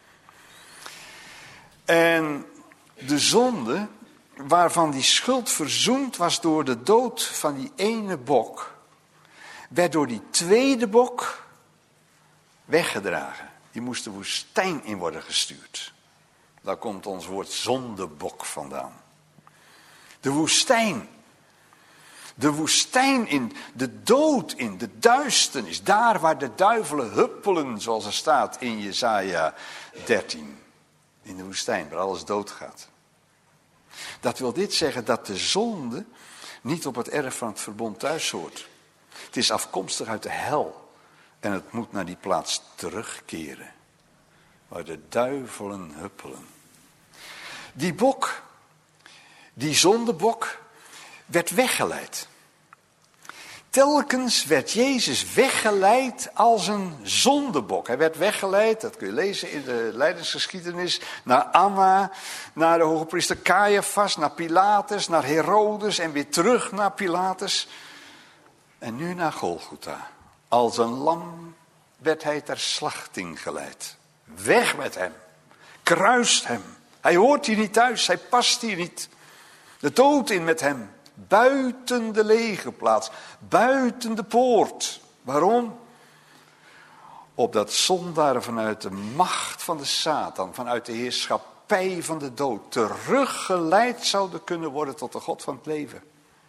[SPEAKER 1] En de zonde, waarvan die schuld verzoend was door de dood van die ene bok, werd door die tweede bok weggedragen. Die moest de woestijn in worden gestuurd. Daar komt ons woord zondebok vandaan. De woestijn. De woestijn in, de dood in, de duisternis. Daar waar de duivelen huppelen, zoals er staat in Jesaja 13. In de woestijn, waar alles doodgaat. Dat wil dit zeggen dat de zonde niet op het erf van het verbond thuis hoort. Het is afkomstig uit de hel. En het moet naar die plaats terugkeren. Waar de duivelen huppelen. Die bok, die zondebok, werd weggeleid. Telkens werd Jezus weggeleid als een zondebok. Hij werd weggeleid, dat kun je lezen in de lijdensgeschiedenis, naar Anna, naar de hogepriester Caiaphas, naar Pilatus, naar Herodes en weer terug naar Pilatus. En nu naar Golgotha. Als een lam werd hij ter slachting geleid. Weg met hem. Kruist hem. Hij hoort hier niet thuis, hij past hier niet. De dood in met hem. Buiten de legerplaats. Buiten de poort. Waarom? Opdat zondaren vanuit de macht van de Satan, vanuit de heerschappij van de dood, teruggeleid zouden kunnen worden tot de God van het leven.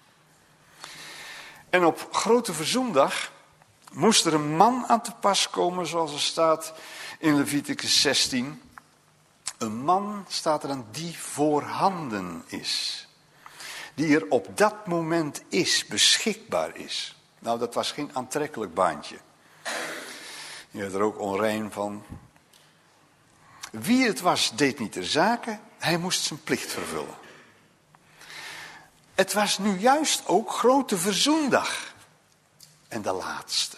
[SPEAKER 1] En op Grote Verzoendag moest er een man aan te pas komen, zoals er staat in Leviticus 16. Een man, staat er dan, die voorhanden is. Die er op dat moment is, beschikbaar is. Nou, dat was geen aantrekkelijk baantje. Je werd er ook onrein van. Wie het was, deed niet ter zake. Hij moest zijn plicht vervullen. Het was nu juist ook Grote Verzoendag. En de laatste.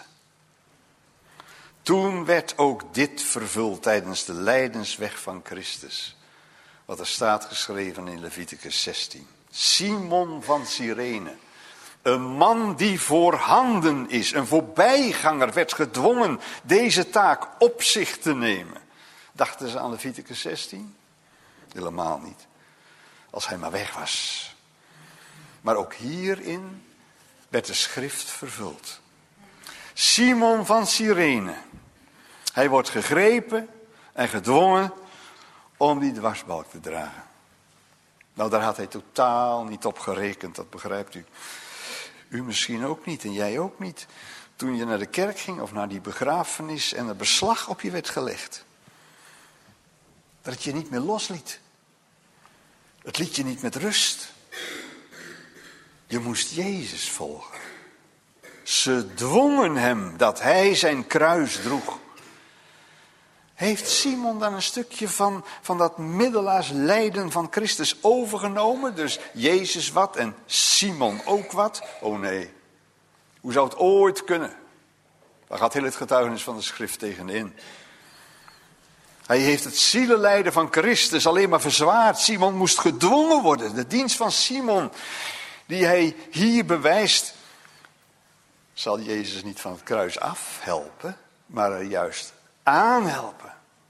[SPEAKER 1] Toen werd ook dit vervuld tijdens de lijdensweg van Christus. Wat er staat geschreven in Leviticus 16. Simon van Cyrene. Een man die voorhanden is, een voorbijganger, werd gedwongen deze taak op zich te nemen. Dachten ze aan Leviticus 16? Helemaal niet. Als hij maar weg was. Maar ook hierin werd de schrift vervuld. Simon van Cyrene. Hij wordt gegrepen en gedwongen om die dwarsbalk te dragen. Nou, daar had hij totaal niet op gerekend, dat begrijpt u. U misschien ook niet en jij ook niet. Toen je naar de kerk ging of naar die begrafenis en er beslag op je werd gelegd. Dat het je niet meer losliet. Het liet je niet met rust. Je moest Jezus volgen. Ze dwongen hem dat hij zijn kruis droeg. Heeft Simon dan een stukje van dat middelaarslijden van Christus overgenomen? Dus Jezus wat en Simon ook wat? Oh nee, hoe zou het ooit kunnen? Daar gaat heel het getuigenis van de schrift tegenin. Hij heeft het zielenlijden van Christus alleen maar verzwaard. Simon moest gedwongen worden. De dienst van Simon die hij hier bewijst, zal Jezus niet van het kruis afhelpen, maar er juist aanhelpen.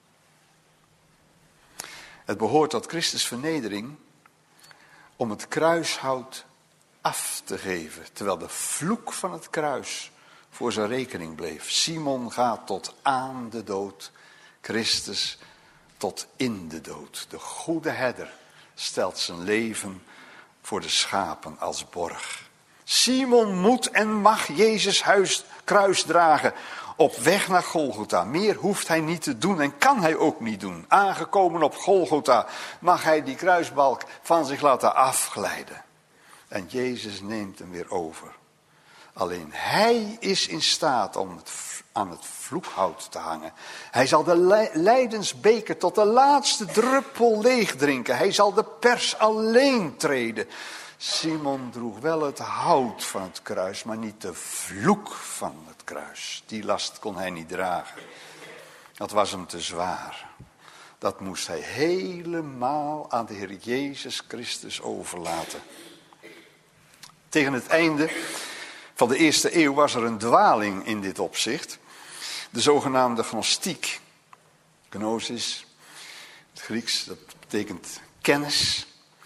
[SPEAKER 1] Het behoort tot Christus' vernedering om het kruishout af te geven, terwijl de vloek van het kruis voor zijn rekening bleef. Simon gaat tot aan de dood, Christus tot in de dood. De goede herder stelt zijn leven voor de schapen als borg. Simon moet en mag Jezus' kruis dragen op weg naar Golgotha. Meer hoeft hij niet te doen en kan hij ook niet doen. Aangekomen op Golgotha mag hij die kruisbalk van zich laten afglijden. En Jezus neemt hem weer over. Alleen hij is in staat om aan het vloekhout te hangen. Hij zal de lijdensbeker tot de laatste druppel leeg drinken. Hij zal de pers alleen treden. Simon droeg wel het hout van het kruis, maar niet de vloek van het kruis. Die last kon hij niet dragen. Dat was hem te zwaar. Dat moest hij helemaal aan de Heer Jezus Christus overlaten. Tegen het einde van de eerste eeuw was er een dwaling in dit opzicht. De zogenaamde gnostiek. Gnosis, het Grieks, dat betekent kennis.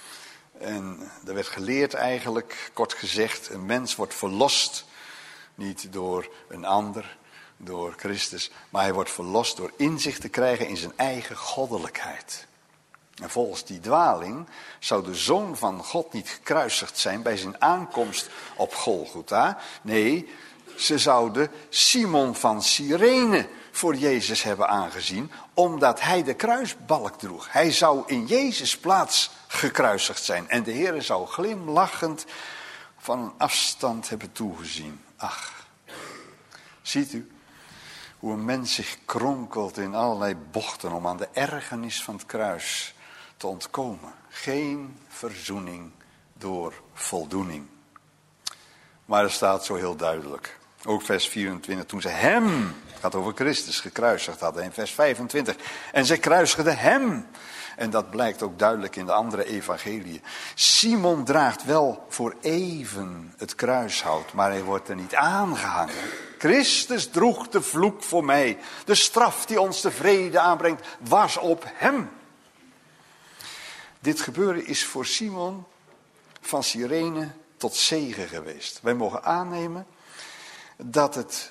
[SPEAKER 1] En er werd geleerd eigenlijk, kort gezegd, een mens wordt verlost. Niet door een ander, door Christus. Maar hij wordt verlost door inzicht te krijgen in zijn eigen goddelijkheid. En volgens die dwaling zou de Zoon van God niet gekruisigd zijn bij zijn aankomst op Golgotha. Nee, ze zouden Simon van Cyrene voor Jezus hebben aangezien, omdat hij de kruisbalk droeg. Hij zou in Jezus' plaats gekruisigd zijn. En de Heer zou glimlachend van een afstand hebben toegezien. Ach, ziet u hoe een mens zich kronkelt in allerlei bochten om aan de ergernis van het kruis te ontkomen. Geen verzoening door voldoening. Maar er staat zo heel duidelijk, ook vers 24, toen ze hem, het gaat over Christus, gekruisigd hadden, in vers 25. En ze kruisigden hem. En dat blijkt ook duidelijk in de andere evangeliën. Simon draagt wel voor even het kruishout, maar hij wordt er niet aangehangen. Christus droeg de vloek voor mij. De straf die ons de vrede aanbrengt, was op hem. Dit gebeuren is voor Simon van Cyrene tot zegen geweest. Wij mogen aannemen dat het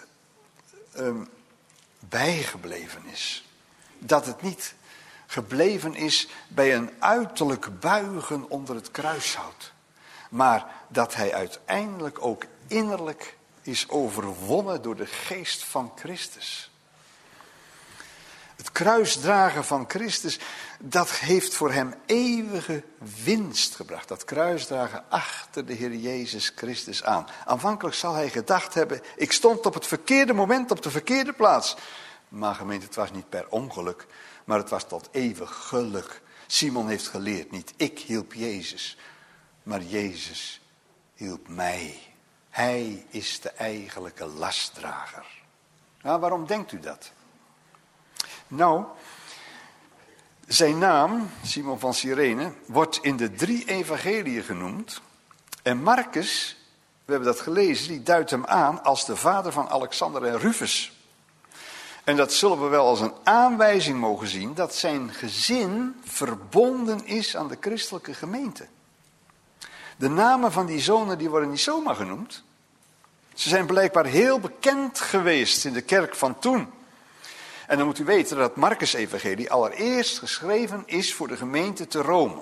[SPEAKER 1] bijgebleven is. Dat het niet gebleven is bij een uiterlijk buigen onder het kruishout. Maar dat hij uiteindelijk ook innerlijk is overwonnen door de geest van Christus. Het kruisdragen van Christus, dat heeft voor hem eeuwige winst gebracht. Dat kruisdragen achter de Heer Jezus Christus aan. Aanvankelijk zal hij gedacht hebben, ik stond op het verkeerde moment op de verkeerde plaats. Maar gemeente, het was niet per ongeluk, maar het was tot eeuwig geluk. Simon heeft geleerd, niet ik hielp Jezus, maar Jezus hielp mij. Hij is de eigenlijke lastdrager. Nou, waarom denkt u dat? Nou, zijn naam, Simon van Cyrene, wordt in de 3 evangeliën genoemd. En Marcus, we hebben dat gelezen, die duidt hem aan als de vader van Alexander en Rufus. En dat zullen we wel als een aanwijzing mogen zien dat zijn gezin verbonden is aan de christelijke gemeente. De namen van die zonen die worden niet zomaar genoemd. Ze zijn blijkbaar heel bekend geweest in de kerk van toen. En dan moet u weten dat Marcus-evangelie allereerst geschreven is voor de gemeente te Rome.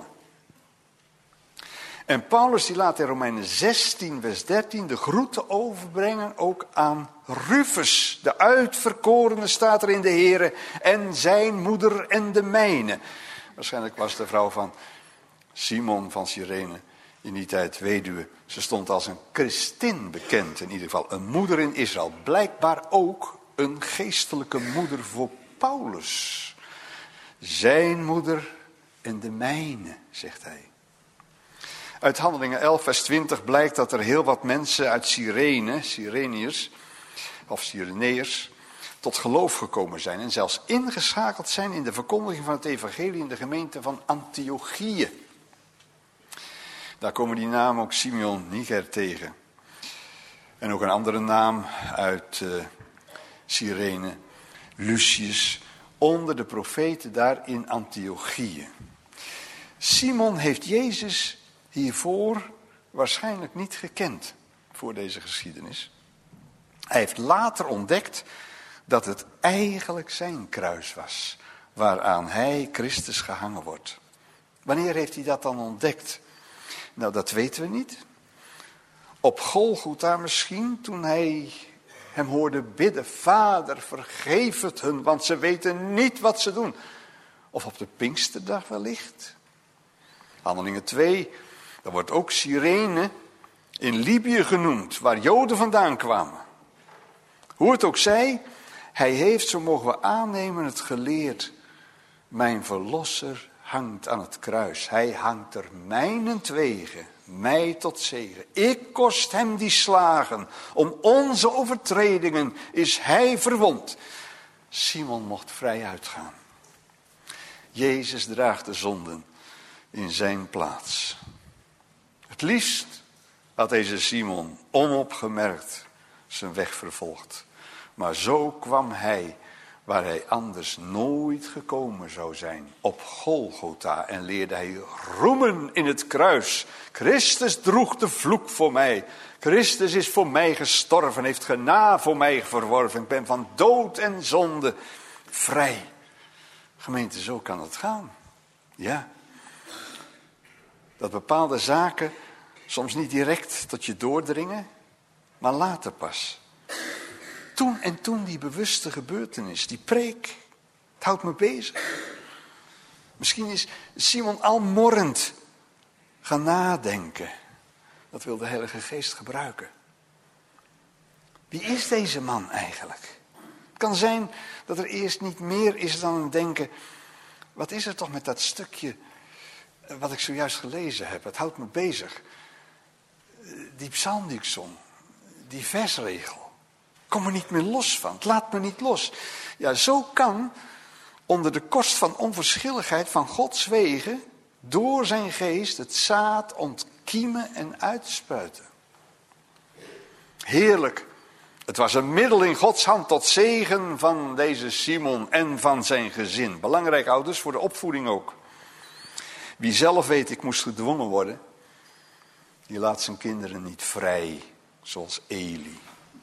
[SPEAKER 1] En Paulus die laat in Romeinen 16 vers 13 de groeten overbrengen ook aan Rufus. De uitverkorene staat er in de Here en zijn moeder en de mijne. Waarschijnlijk was de vrouw van Simon van Cyrene in die tijd weduwe. Ze stond als een christin bekend, in ieder geval een moeder in Israël. Blijkbaar ook een geestelijke moeder voor Paulus. Zijn moeder en de mijne, zegt hij. Uit Handelingen 11 vers 20 blijkt dat er heel wat mensen uit Cyrene, Cyreniërs of Cyreneërs, tot geloof gekomen zijn. En zelfs ingeschakeld zijn in de verkondiging van het evangelie in de gemeente van Antiochië. Daar komen die namen ook Simeon Niger tegen. En ook een andere naam uit Cyrene, Lucius, onder de profeten daar in Antiochië. Simon heeft Jezus hiervoor waarschijnlijk niet gekend, voor deze geschiedenis. Hij heeft later ontdekt dat het eigenlijk zijn kruis was, waaraan hij, Christus, gehangen wordt. Wanneer heeft hij dat dan ontdekt? Nou, dat weten we niet. Op Golgotha misschien, toen hij hem hoorde bidden, Vader, vergeef het hun, want ze weten niet wat ze doen. Of op de Pinksterdag wellicht. Handelingen 2, daar wordt ook Cyrene in Libië genoemd, waar Joden vandaan kwamen. Hoe het ook zij, hij heeft, zo mogen we aannemen, het geleerd. Mijn verlosser hangt aan het kruis. Hij hangt er mijnentwege, mij tot zegen. Ik kost hem die slagen. Om onze overtredingen is hij verwond. Simon mocht vrij uitgaan. Jezus draagt de zonden in zijn plaats. Het liefst had deze Simon onopgemerkt zijn weg vervolgd. Maar zo kwam hij waar hij anders nooit gekomen zou zijn, op Golgotha, en leerde hij roemen in het kruis. Christus droeg de vloek voor mij. Christus is voor mij gestorven, heeft genade voor mij verworven. Ik ben van dood en zonde vrij. Gemeente, zo kan het gaan. Ja. Dat bepaalde zaken soms niet direct tot je doordringen, maar later pas. Toen en toen die bewuste gebeurtenis, die preek, het houdt me bezig. Misschien is Simon al morrend gaan nadenken. Dat wil de Heilige Geest gebruiken. Wie is deze man eigenlijk? Het kan zijn dat er eerst niet meer is dan een denken, wat is er toch met dat stukje wat ik zojuist gelezen heb? Het houdt me bezig. Die psalm die ik zong, die versregel. Ik kom er niet meer los van. Het laat me niet los. Ja, zo kan onder de kost van onverschilligheid van Gods wegen door zijn geest het zaad ontkiemen en uitspuiten. Heerlijk. Het was een middel in Gods hand tot zegen van deze Simon en van zijn gezin. Belangrijk, ouders, voor de opvoeding ook. Wie zelf weet, ik moest gedwongen worden. Die laat zijn kinderen niet vrij, zoals Eli.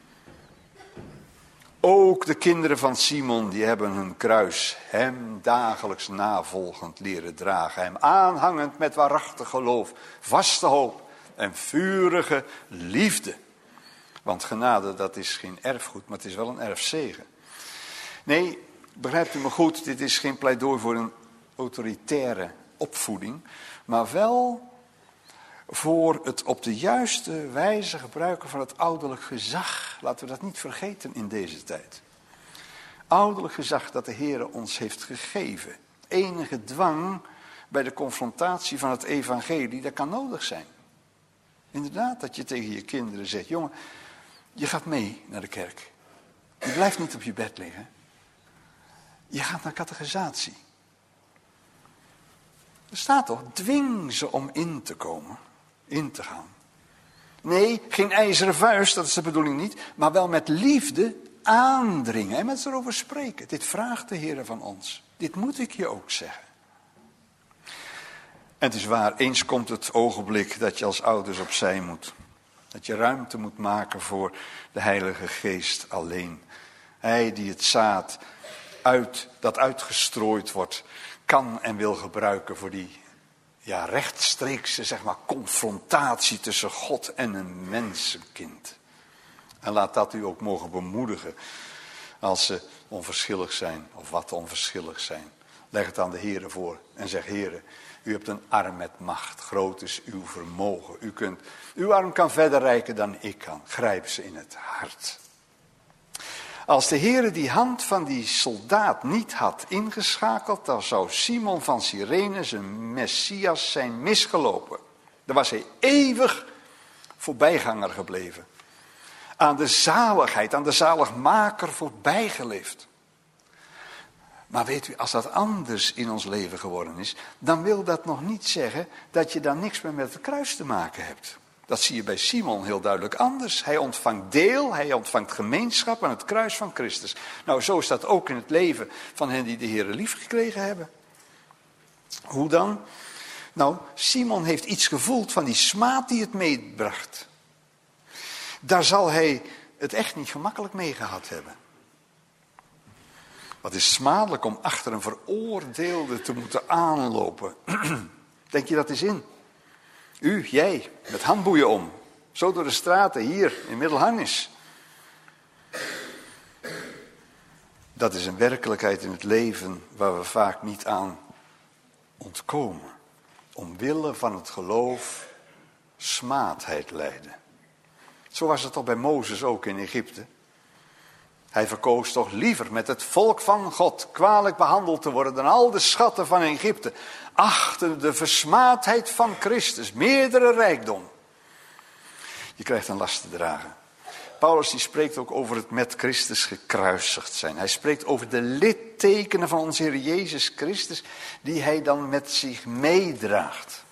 [SPEAKER 1] Ook de kinderen van Simon, die hebben hun kruis hem dagelijks navolgend leren dragen. Hem aanhangend met waarachtig geloof, vaste hoop en vurige liefde. Want genade, dat is geen erfgoed, maar het is wel een erfzegen. Nee, begrijpt u me goed, dit is geen pleidooi voor een autoritaire opvoeding, maar wel voor het op de juiste wijze gebruiken van het ouderlijk gezag. Laten we dat niet vergeten in deze tijd. Ouderlijk gezag dat de Heer ons heeft gegeven. Enige dwang bij de confrontatie van het evangelie, dat kan nodig zijn. Inderdaad, dat je tegen je kinderen zegt, jongen, je gaat mee naar de kerk. Je blijft niet op je bed liggen. Je gaat naar catechisatie. Er staat toch, dwing ze om in te gaan. Nee, geen ijzeren vuist, dat is de bedoeling niet, maar wel met liefde aandringen en met ze erover spreken. Dit vraagt de Heer van ons. Dit moet ik je ook zeggen. En het is waar, eens komt het ogenblik dat je als ouders opzij moet. Dat je ruimte moet maken voor de Heilige Geest alleen. Hij die het zaad dat uitgestrooid wordt, kan en wil gebruiken voor die rechtstreekse confrontatie tussen God en een mensenkind. En laat dat u ook mogen bemoedigen als ze onverschillig zijn of wat onverschillig zijn. Leg het aan de Heere voor en zeg, Heere, u hebt een arm met macht, groot is uw vermogen. Uw arm kan verder reiken dan ik kan. Grijp ze in het hart. Als de Heere die hand van die soldaat niet had ingeschakeld, dan zou Simon van Cyrene zijn Messias zijn misgelopen. Dan was hij eeuwig voorbijganger gebleven. Aan de zaligheid, aan de zaligmaker voorbijgeleefd. Maar weet u, als dat anders in ons leven geworden is, dan wil dat nog niet zeggen dat je dan niks meer met het kruis te maken hebt. Dat zie je bij Simon heel duidelijk anders. Hij ontvangt deel, hij ontvangt gemeenschap aan het kruis van Christus. Nou, zo is dat ook in het leven van hen die de Heer lief gekregen hebben. Hoe dan? Nou, Simon heeft iets gevoeld van die smaad die het meebracht. Daar zal hij het echt niet gemakkelijk mee gehad hebben. Wat is smadelijk om achter een veroordeelde te moeten aanlopen. Denk je dat eens in? U, jij, met handboeien om. Zo door de straten hier in Middelharnis. Dat is een werkelijkheid in het leven waar we vaak niet aan ontkomen. Omwille van het geloof smaadheid lijden. Zo was het toch bij Mozes ook in Egypte. Hij verkoos toch liever met het volk van God kwalijk behandeld te worden dan al de schatten van Egypte. Achter de versmaadheid van Christus, meerdere rijkdom. Je krijgt een last te dragen. Paulus die spreekt ook over het met Christus gekruisigd zijn. Hij spreekt over de littekenen van onze Heer Jezus Christus die hij dan met zich meedraagt.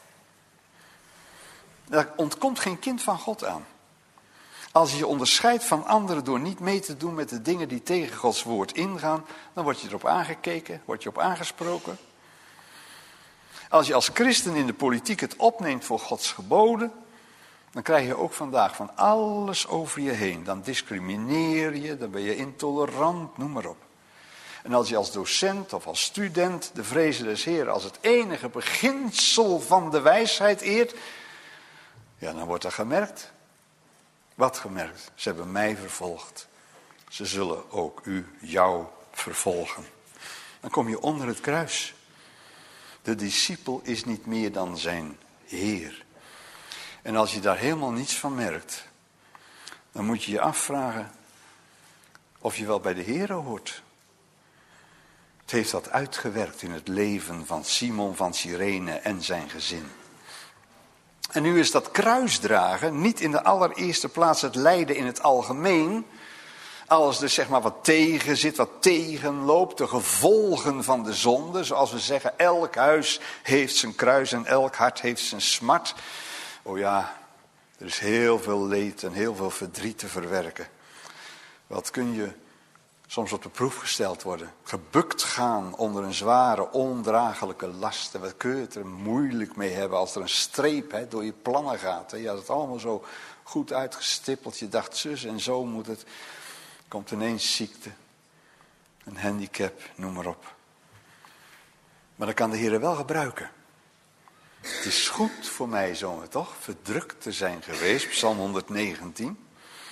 [SPEAKER 1] Daar ontkomt geen kind van God aan. Als je je onderscheidt van anderen door niet mee te doen met de dingen die tegen Gods woord ingaan, dan word je erop aangekeken, word je op aangesproken. Als je als christen in de politiek het opneemt voor Gods geboden, dan krijg je ook vandaag van alles over je heen. Dan discrimineer je, dan ben je intolerant, noem maar op. En als je als docent of als student de vrezen des Heeren als het enige beginsel van de wijsheid eert, ja, dan wordt er gemerkt. Wat gemerkt? Ze hebben mij vervolgd. Ze zullen ook jou vervolgen. Dan kom je onder het kruis. De discipel is niet meer dan zijn Heer. En als je daar helemaal niets van merkt, dan moet je je afvragen of je wel bij de Heer hoort. Het heeft dat uitgewerkt in het leven van Simon van Cyrene en zijn gezin. En nu is dat kruisdragen niet in de allereerste plaats het lijden in het algemeen. Alles dus wat tegen zit, wat tegenloopt, de gevolgen van de zonde. Zoals we zeggen, elk huis heeft zijn kruis en elk hart heeft zijn smart. Oh ja, er is heel veel leed en heel veel verdriet te verwerken. Wat kun je soms op de proef gesteld worden. Gebukt gaan onder een zware, ondraaglijke last. En wat kun je het er moeilijk mee hebben als er een streep door je plannen gaat. Je had het allemaal zo goed uitgestippeld. Je dacht zus en zo moet het. Komt ineens ziekte, een handicap, noem maar op. Maar dat kan de Heer wel gebruiken. Het is goed voor mij, zongen we toch, verdrukt te zijn geweest, Psalm 119.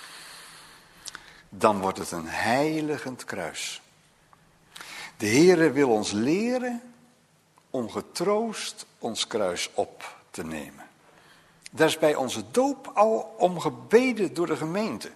[SPEAKER 1] Dan wordt het een heiligend kruis. De Heere wil ons leren om getroost ons kruis op te nemen. Daar is bij onze doop al om gebeden door de gemeente.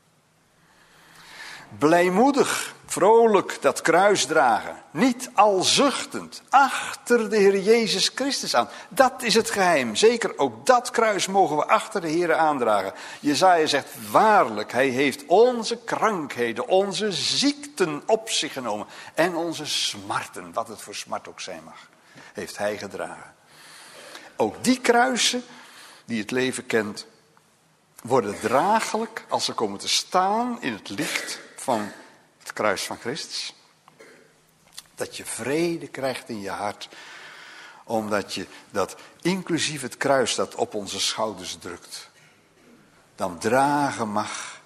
[SPEAKER 1] Blijmoedig, vrolijk dat kruis dragen. Niet al zuchtend, achter de Heer Jezus Christus aan. Dat is het geheim. Zeker ook dat kruis mogen we achter de Heer aandragen. Jesaja zegt waarlijk, hij heeft onze krankheden, onze ziekten op zich genomen. En onze smarten, wat het voor smart ook zijn mag, heeft hij gedragen. Ook die kruisen die het leven kent, worden draaglijk als ze komen te staan in het licht van het kruis van Christus. Dat je vrede krijgt in je hart, omdat je dat inclusief het kruis dat op onze schouders drukt, dan dragen mag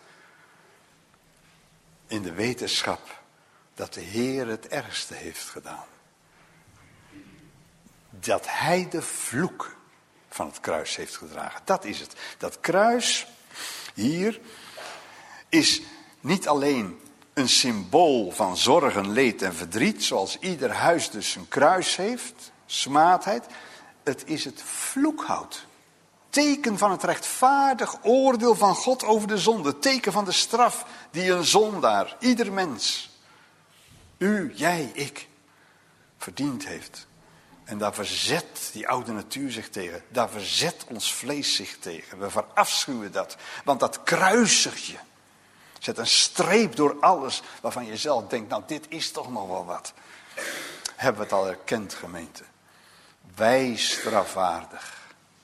[SPEAKER 1] in de wetenschap dat de Heer het ergste heeft gedaan. Dat hij de vloek van het kruis heeft gedragen. Dat is het. Dat kruis hier is niet alleen een symbool van zorgen, leed en verdriet, zoals ieder huis dus een kruis heeft, smaadheid. Het is het vloekhout. Teken van het rechtvaardig oordeel van God over de zonde. Teken van de straf die een zondaar, ieder mens, u, jij, ik, verdiend heeft. En daar verzet die oude natuur zich tegen. Daar verzet ons vlees zich tegen. We verafschuwen dat. Want dat kruisigt je. Zet een streep door alles waarvan je zelf denkt, nou dit is toch nog wel wat. Hebben we het al erkend, gemeente. Wij strafwaardig.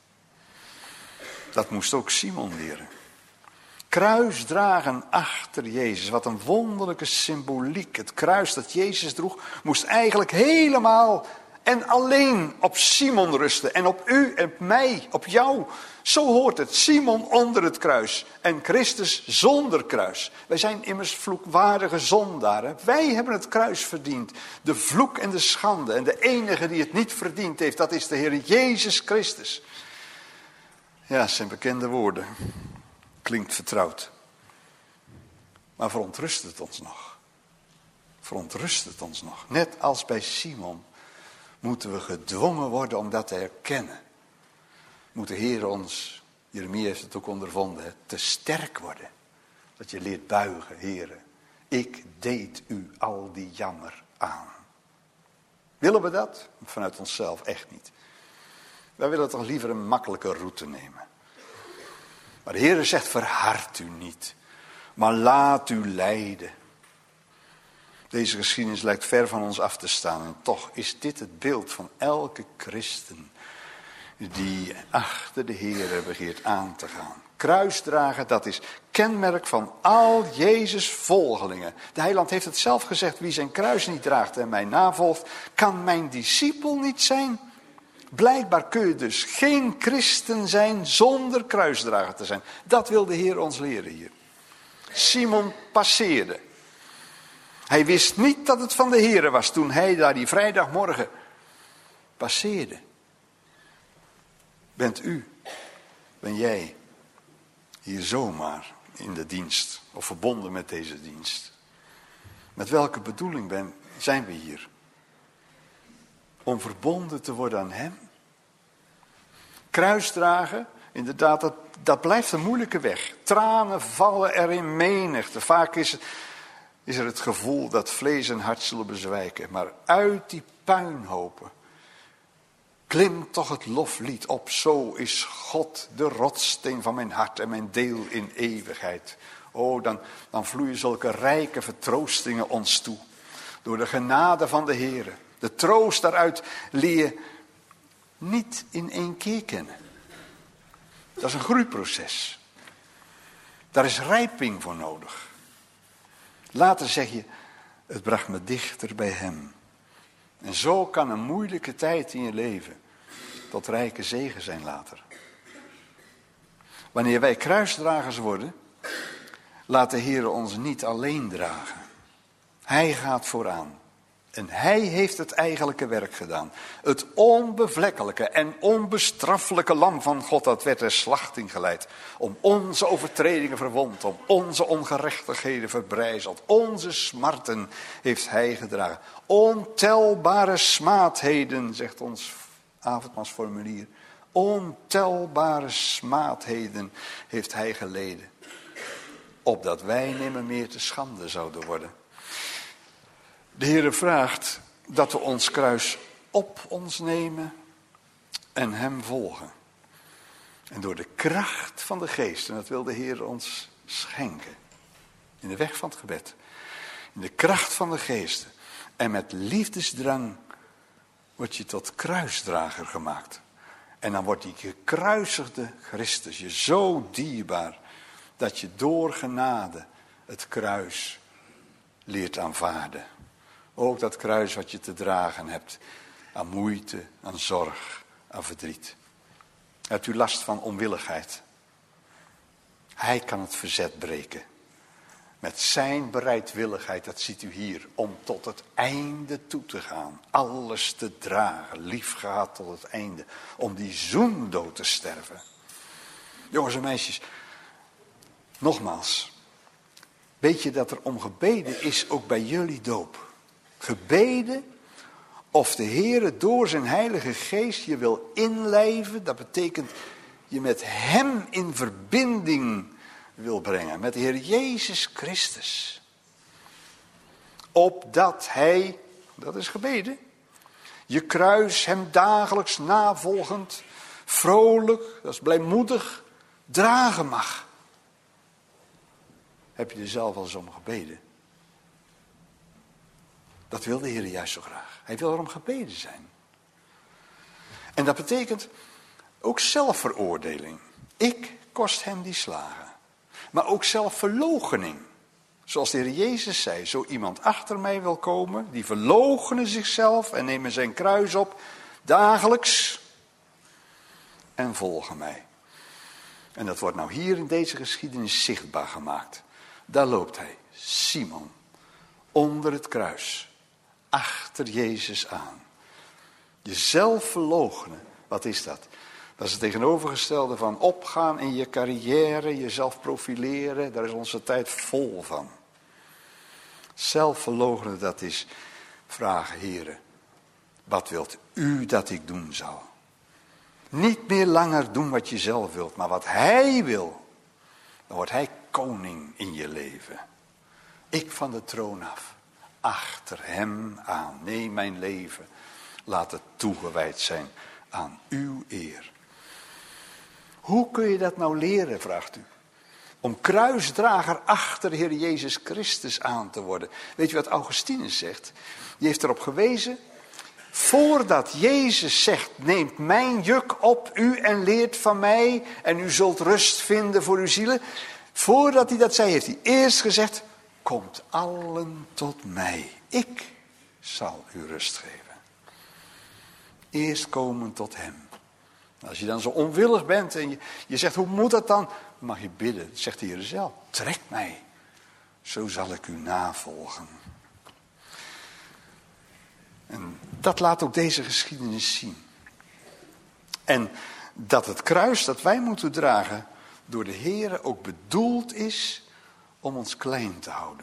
[SPEAKER 1] Dat moest ook Simon leren. Kruis dragen achter Jezus. Wat een wonderlijke symboliek. Het kruis dat Jezus droeg moest eigenlijk helemaal en alleen op Simon rusten. En op u en op mij, op jou. Zo hoort het. Simon onder het kruis. En Christus zonder kruis. Wij zijn immers vloekwaardige zondaren. Wij hebben het kruis verdiend. De vloek en de schande. En de enige die het niet verdiend heeft, dat is de Heer Jezus Christus. Ja, het zijn bekende woorden. Klinkt vertrouwd. Maar verontrust het ons nog. Verontrust het ons nog. Net als bij Simon moeten we gedwongen worden om dat te herkennen. Moet de Heer ons, Jeremia heeft het ook ondervonden, te sterk worden. Dat je leert buigen, Heere. Ik deed u al die jammer aan. Willen we dat? Vanuit onszelf echt niet. Wij willen toch liever een makkelijke route nemen. Maar de Heer zegt, verhard u niet, maar laat u leiden. Deze geschiedenis lijkt ver van ons af te staan. En toch is dit het beeld van elke christen die achter de Heer begeert aan te gaan. Kruisdragen, dat is kenmerk van al Jezus' volgelingen. De heiland heeft het zelf gezegd, wie zijn kruis niet draagt en mij navolgt, kan mijn discipel niet zijn. Blijkbaar kun je dus geen christen zijn zonder kruisdrager te zijn. Dat wil de Heer ons leren hier. Simon passeerde. Hij wist niet dat het van de Heer was toen hij daar die vrijdagmorgen passeerde. Bent u, ben jij hier zomaar in de dienst of verbonden met deze dienst? Met welke bedoeling zijn we hier? Om verbonden te worden aan hem? Kruisdragen, inderdaad, dat blijft een moeilijke weg. Tranen vallen er in menigte. Vaak is er het gevoel dat vlees en hart zullen bezwijken. Maar uit die puinhopen klimt toch het loflied op. Zo is God de rotssteen van mijn hart en mijn deel in eeuwigheid. Oh, dan vloeien zulke rijke vertroostingen ons toe. Door de genade van de Heer. De troost daaruit leer je niet in één keer kennen. Dat is een groeiproces. Daar is rijping voor nodig. Later zeg je, het bracht me dichter bij hem. En zo kan een moeilijke tijd in je leven tot rijke zegen zijn later. Wanneer wij kruisdragers worden, laat de Heer ons niet alleen dragen. Hij gaat vooraan. En hij heeft het eigenlijke werk gedaan. Het onbevlekkelijke en onbestraffelijke lam van God, dat werd ter slachting geleid. Om onze overtredingen verwond, om onze ongerechtigheden verbrijzeld. Onze smarten heeft hij gedragen. Ontelbare smaadheden, zegt ons avondmaalsformulier. Ontelbare smaadheden heeft hij geleden. Opdat wij nimmer meer te schande zouden worden. De Heere vraagt dat we ons kruis op ons nemen en hem volgen. En door de kracht van de geest, en dat wil de Heer ons schenken. In de weg van het gebed. In de kracht van de geest. En met liefdesdrang word je tot kruisdrager gemaakt. En dan wordt die gekruisigde Christus je zo dierbaar, dat je door genade het kruis leert aanvaarden. Ook dat kruis wat je te dragen hebt, aan moeite, aan zorg, aan verdriet. Hebt u last van onwilligheid? Hij kan het verzet breken. Met zijn bereidwilligheid, dat ziet u hier, om tot het einde toe te gaan. Alles te dragen, liefgehad tot het einde. Om die zoendood te sterven. Jongens en meisjes, nogmaals. Weet je dat er om gebeden is ook bij jullie doop? Gebeden of de Heere door zijn heilige geest je wil inlijven. Dat betekent je met hem in verbinding wil brengen. Met de Heer Jezus Christus. Opdat hij, dat is gebeden, je kruis hem dagelijks navolgend, vrolijk, dat is blijmoedig, dragen mag. Heb je er zelf al eens om gebeden? Dat wil de Heer juist zo graag. Hij wil erom gebeden zijn. En dat betekent ook zelfveroordeling. Ik kost hem die slagen. Maar ook zelfverloochening. Zoals de Heer Jezus zei, zo iemand achter mij wil komen, die verloochenen zichzelf en nemen zijn kruis op, dagelijks, en volgen mij. En dat wordt nou hier in deze geschiedenis zichtbaar gemaakt. Daar loopt hij, Simon, onder het kruis, achter Jezus aan. Jezelf verloochenen, wat is dat? Dat is het tegenovergestelde van opgaan in je carrière, jezelf profileren. Daar is onze tijd vol van. Zelfverloochenen, dat is vragen, Heere, wat wilt u dat ik doen zal? Niet meer langer doen wat je zelf wilt, maar wat hij wil. Dan wordt hij koning in je leven. Ik van de troon af, achter hem aan. Nee, mijn leven, laat het toegewijd zijn aan uw eer. Hoe kun je dat nou leren, vraagt u? Om kruisdrager achter de Heer Jezus Christus aan te worden. Weet je wat Augustinus zegt? Die heeft erop gewezen. Voordat Jezus zegt, neemt mijn juk op u en leert van mij en u zult rust vinden voor uw zielen. Voordat hij dat zei, heeft hij eerst gezegd, komt allen tot mij. Ik zal u rust geven. Eerst komen tot hem. Als je dan zo onwillig bent en je zegt, hoe moet dat dan? Dan mag je bidden, zegt de Heer zelf, trek mij, zo zal ik u navolgen. En dat laat ook deze geschiedenis zien. En dat het kruis dat wij moeten dragen door de Heer ook bedoeld is om ons klein te houden.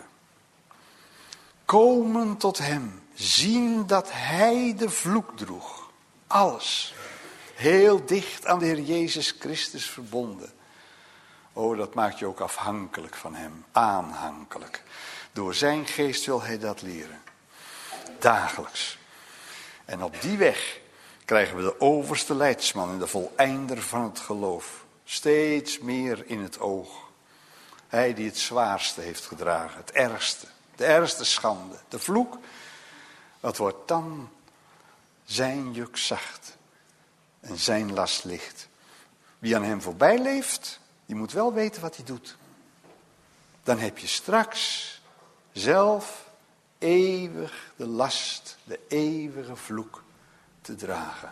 [SPEAKER 1] Komen tot hem, zien dat hij de vloek droeg. Alles. Heel dicht aan de Heer Jezus Christus verbonden. Oh, dat maakt je ook afhankelijk van hem. Aanhankelijk. Door zijn geest wil hij dat leren. Dagelijks. En op die weg krijgen we de overste leidsman en de voleinder van het geloof. Steeds meer in het oog. Hij die het zwaarste heeft gedragen. Het ergste. De ergste schande. De vloek. Wat wordt dan zijn juk zacht. En zijn last licht. Wie aan hem voorbij leeft, die moet wel weten wat hij doet. Dan heb je straks zelf eeuwig de last, de eeuwige vloek te dragen.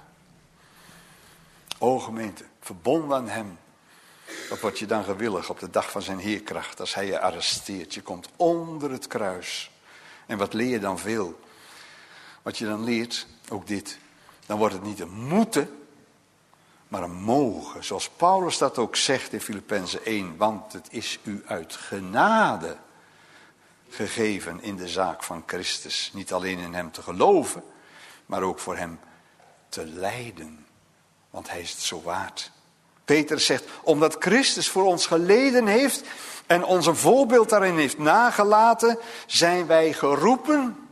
[SPEAKER 1] O gemeente, verbonden aan hem. Wat word je dan gewillig op de dag van zijn heerkracht, als hij je arresteert. Je komt onder het kruis. En wat leer je dan veel? Wat je dan leert, ook dit. Dan wordt het niet een moeten, maar een mogen. Zoals Paulus dat ook zegt in Filippenzen 1. Want het is u uit genade gegeven in de zaak van Christus. Niet alleen in hem te geloven, maar ook voor hem te lijden. Want hij is het zo waard. Petrus zegt, omdat Christus voor ons geleden heeft en ons een voorbeeld daarin heeft nagelaten, zijn wij geroepen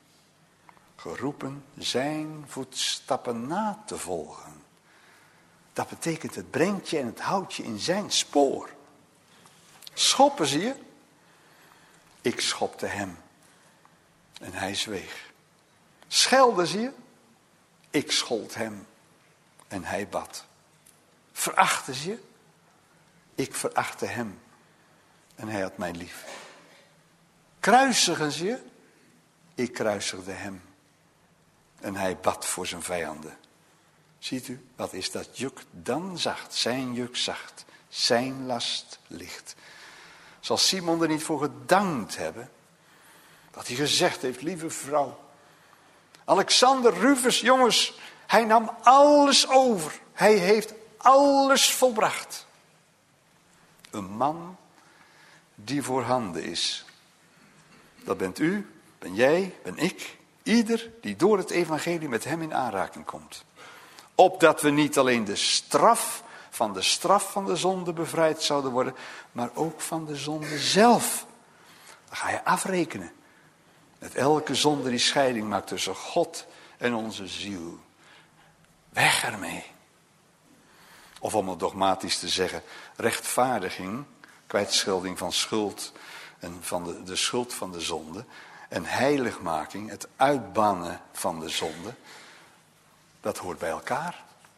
[SPEAKER 1] zijn voetstappen na te volgen. Dat betekent, het brengt je en het houdt je in zijn spoor. Schoppen zie je? Ik schopte hem en hij zweeg. Schelden zie je? Ik schold hem en hij bad. Verachten zie je? Ik verachtte hem en hij had mij lief. Kruisigen zie je? Ik kruisigde hem en hij bad voor zijn vijanden. Ziet u, wat is dat juk dan zacht? Zijn juk zacht, zijn last licht. Zal Simon er niet voor gedankt hebben? Dat hij gezegd heeft, lieve vrouw. Alexander Rufus, jongens, hij nam alles over. Hij heeft alles volbracht. Een man die voorhanden is. Dat bent u, ben jij, ben ik. Ieder die door het evangelie met hem in aanraking komt. Opdat we niet alleen de straf van de zonde bevrijd zouden worden, maar ook van de zonde zelf. Dan ga je afrekenen. Met elke zonde die scheiding maakt tussen God en onze ziel. Weg ermee. Of om het dogmatisch te zeggen, rechtvaardiging, kwijtschelding van schuld en van de schuld van de zonde. En heiligmaking, het uitbannen van de zonde, dat hoort bij elkaar.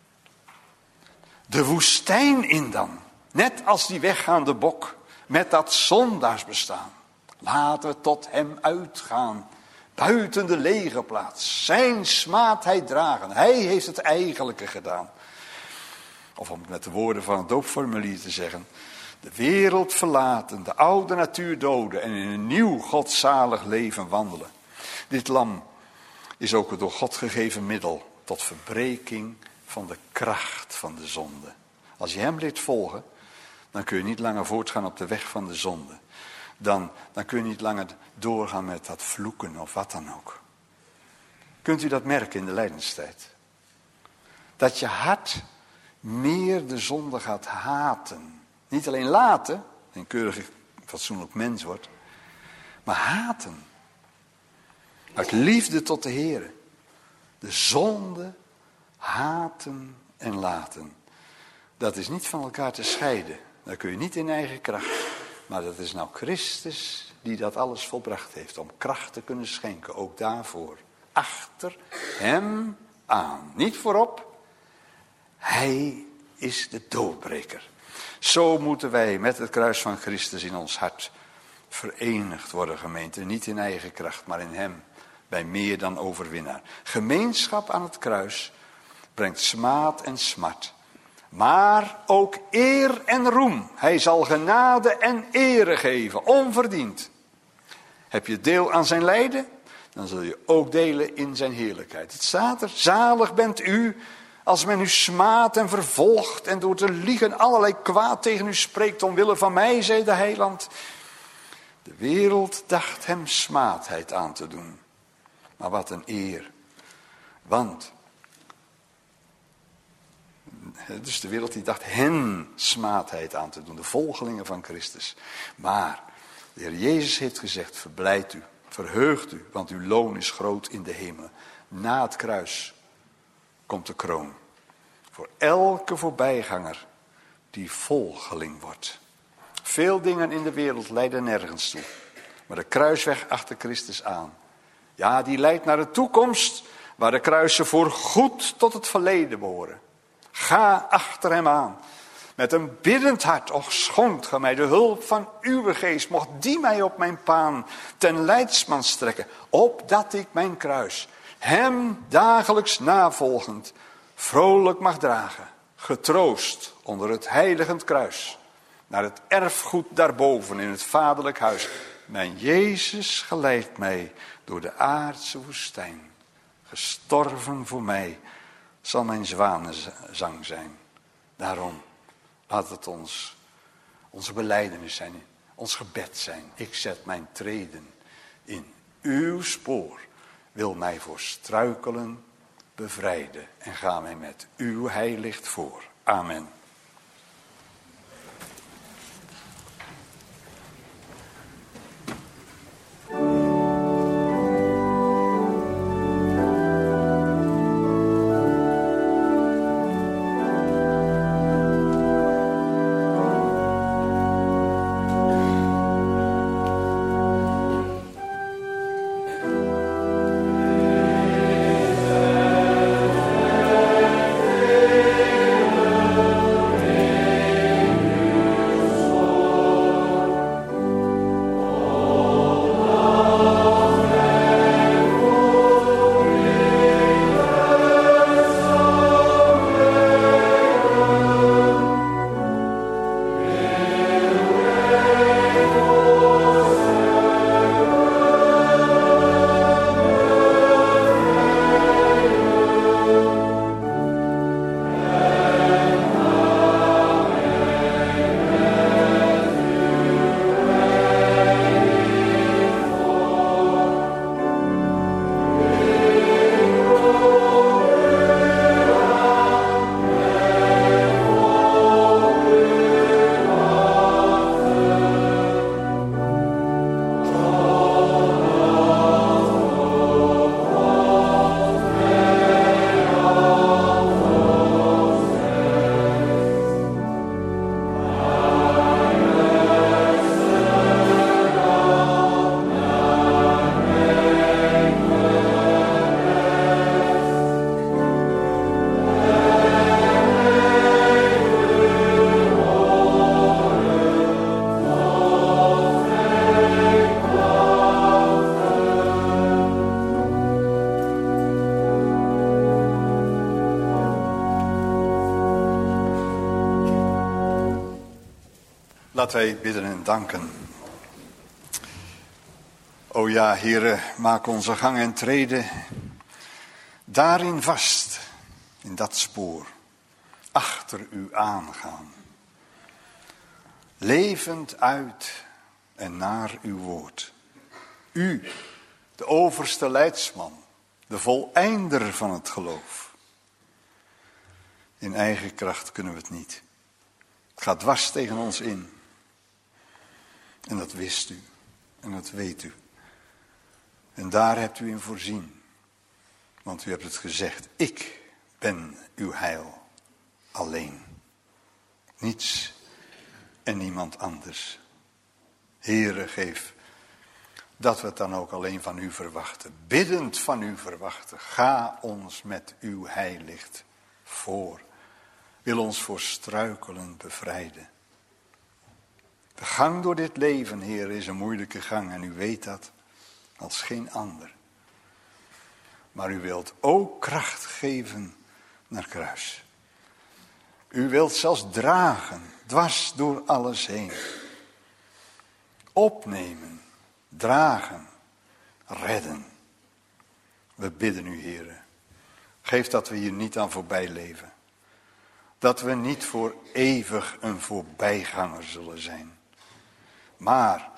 [SPEAKER 1] De woestijn in dan, net als die weggaande bok, met dat zondaarsbestaan. Laten we tot hem uitgaan, buiten de lege plaats. Zijn smaadheid dragen, hij heeft het eigenlijke gedaan. Of om het met de woorden van het doopformulier te zeggen, de wereld verlaten, de oude natuur doden en in een nieuw godzalig leven wandelen. Dit lam is ook het door God gegeven middel tot verbreking van de kracht van de zonde. Als je hem leert volgen, dan kun je niet langer voortgaan op de weg van de zonde. Dan kun je niet langer doorgaan met dat vloeken of wat dan ook. Kunt u dat merken in de lijdenstijd? Dat je hart meer de zonde gaat haten. Niet alleen laten, een keurig fatsoenlijk mens wordt, maar haten. Uit liefde tot de Heere. De zonde haten en laten. Dat is niet van elkaar te scheiden. Dat kun je niet in eigen kracht. Maar dat is nou Christus die dat alles volbracht heeft. Om kracht te kunnen schenken. Ook daarvoor. Achter hem aan. Niet voorop. Hij is de doorbreker. Zo moeten wij met het kruis van Christus in ons hart verenigd worden, gemeente. Niet in eigen kracht, maar in hem. Bij meer dan overwinnaar. Gemeenschap aan het kruis brengt smaad en smart. Maar ook eer en roem. Hij zal genade en ere geven, onverdiend. Heb je deel aan zijn lijden, dan zul je ook delen in zijn heerlijkheid. Het staat er, zalig bent u als men u smaadt en vervolgt en door te liegen allerlei kwaad tegen u spreekt omwille van mij, zei de heiland. De wereld dacht hem smaadheid aan te doen. Maar wat een eer. Want, dus de wereld die dacht hen smaadheid aan te doen. De volgelingen van Christus. Maar de Heer Jezus heeft gezegd, verblijd u, verheugt u, want uw loon is groot in de hemel. Na het kruis komt de kroon. Voor elke voorbijganger die volgeling wordt. Veel dingen in de wereld leiden nergens toe. Maar de kruisweg achter Christus aan. Ja, die leidt naar de toekomst, waar de kruisen voor goed tot het verleden behoren. Ga achter hem aan. Met een biddend hart, och schonkt ge mij de hulp van uw geest. Mocht die mij op mijn paan ten leidsman strekken. Opdat ik mijn kruis, hem dagelijks navolgend, vrolijk mag dragen. Getroost onder het heiligend kruis. Naar het erfgoed daarboven in het vaderlijk huis. Mijn Jezus geleidt mij door de aardse woestijn. Gestorven voor mij zal mijn zwanenzang zijn. Daarom laat het onze belijdenis zijn, ons gebed zijn. Ik zet mijn treden in uw spoor. Wil mij voor struikelen bevrijden en ga mij met uw heilicht voor. Amen. Laten wij bidden en danken. O ja, Heere, maak onze gang en treden daarin vast, in dat spoor, achter u aangaan. Levend uit en naar uw woord. U, de overste leidsman, de voleinder van het geloof. In eigen kracht kunnen we het niet. Het gaat dwars tegen ons in. En dat wist u. En dat weet u. En daar hebt u in voorzien. Want u hebt het gezegd. Ik ben uw heil. Alleen. Niets en niemand anders. Heere, geef dat we het dan ook alleen van u verwachten. Biddend van u verwachten. Ga ons met uw heilicht voor. Wil ons voor struikelen bevrijden. De gang door dit leven, Heer, is een moeilijke gang en u weet dat als geen ander. Maar u wilt ook kracht geven naar kruis. U wilt zelfs dragen, dwars door alles heen. Opnemen, dragen, redden. We bidden u, Heer. Geef dat we hier niet aan voorbij leven. Dat we niet voor eeuwig een voorbijganger zullen zijn. Maar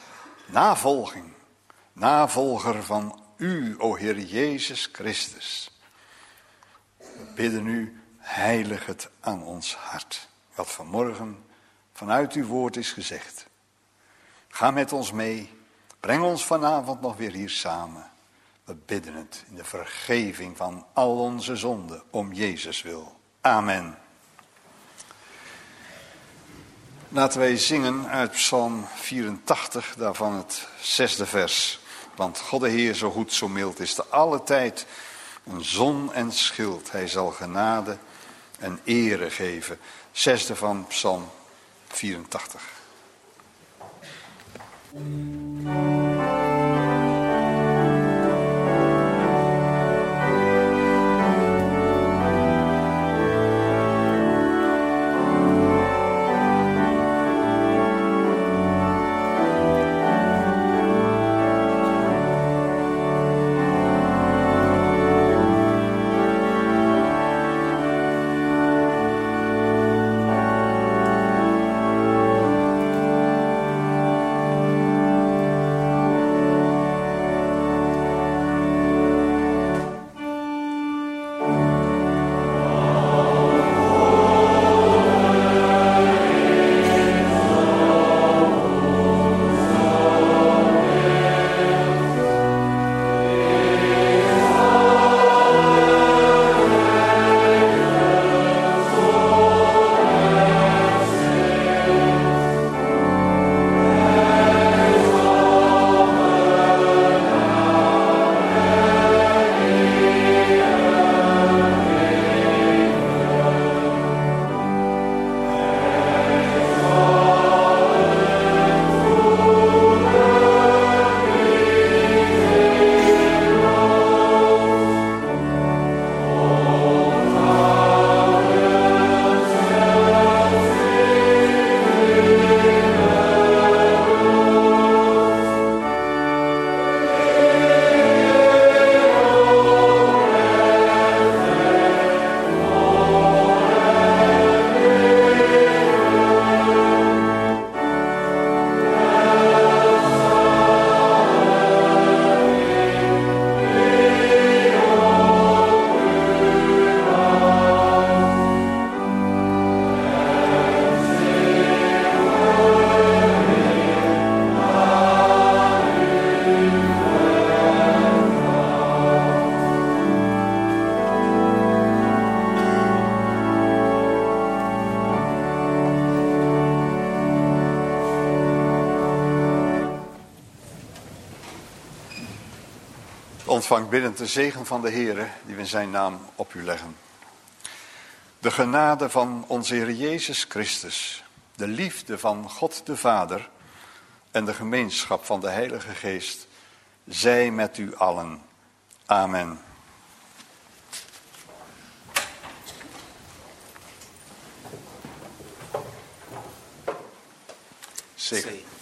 [SPEAKER 1] navolger van u, o Heer Jezus Christus. We bidden u, heilig het aan ons hart. Wat vanmorgen vanuit uw woord is gezegd. Ga met ons mee. Breng ons vanavond nog weer hier samen. We bidden het in de vergeving van al onze zonden om Jezus wil. Amen. Laten wij zingen uit Psalm 84, daarvan het 6e vers. Want God de Heer zo goed, zo mild is te alle tijd een zon en schild. Hij zal genade en ere geven. zesde van Psalm 84. Ontvang biddend de zegen van de Heere, die we in zijn naam op u leggen. De genade van onze Heer Jezus Christus, de liefde van God de Vader en de gemeenschap van de Heilige Geest, zij met u allen. Amen. Zegen.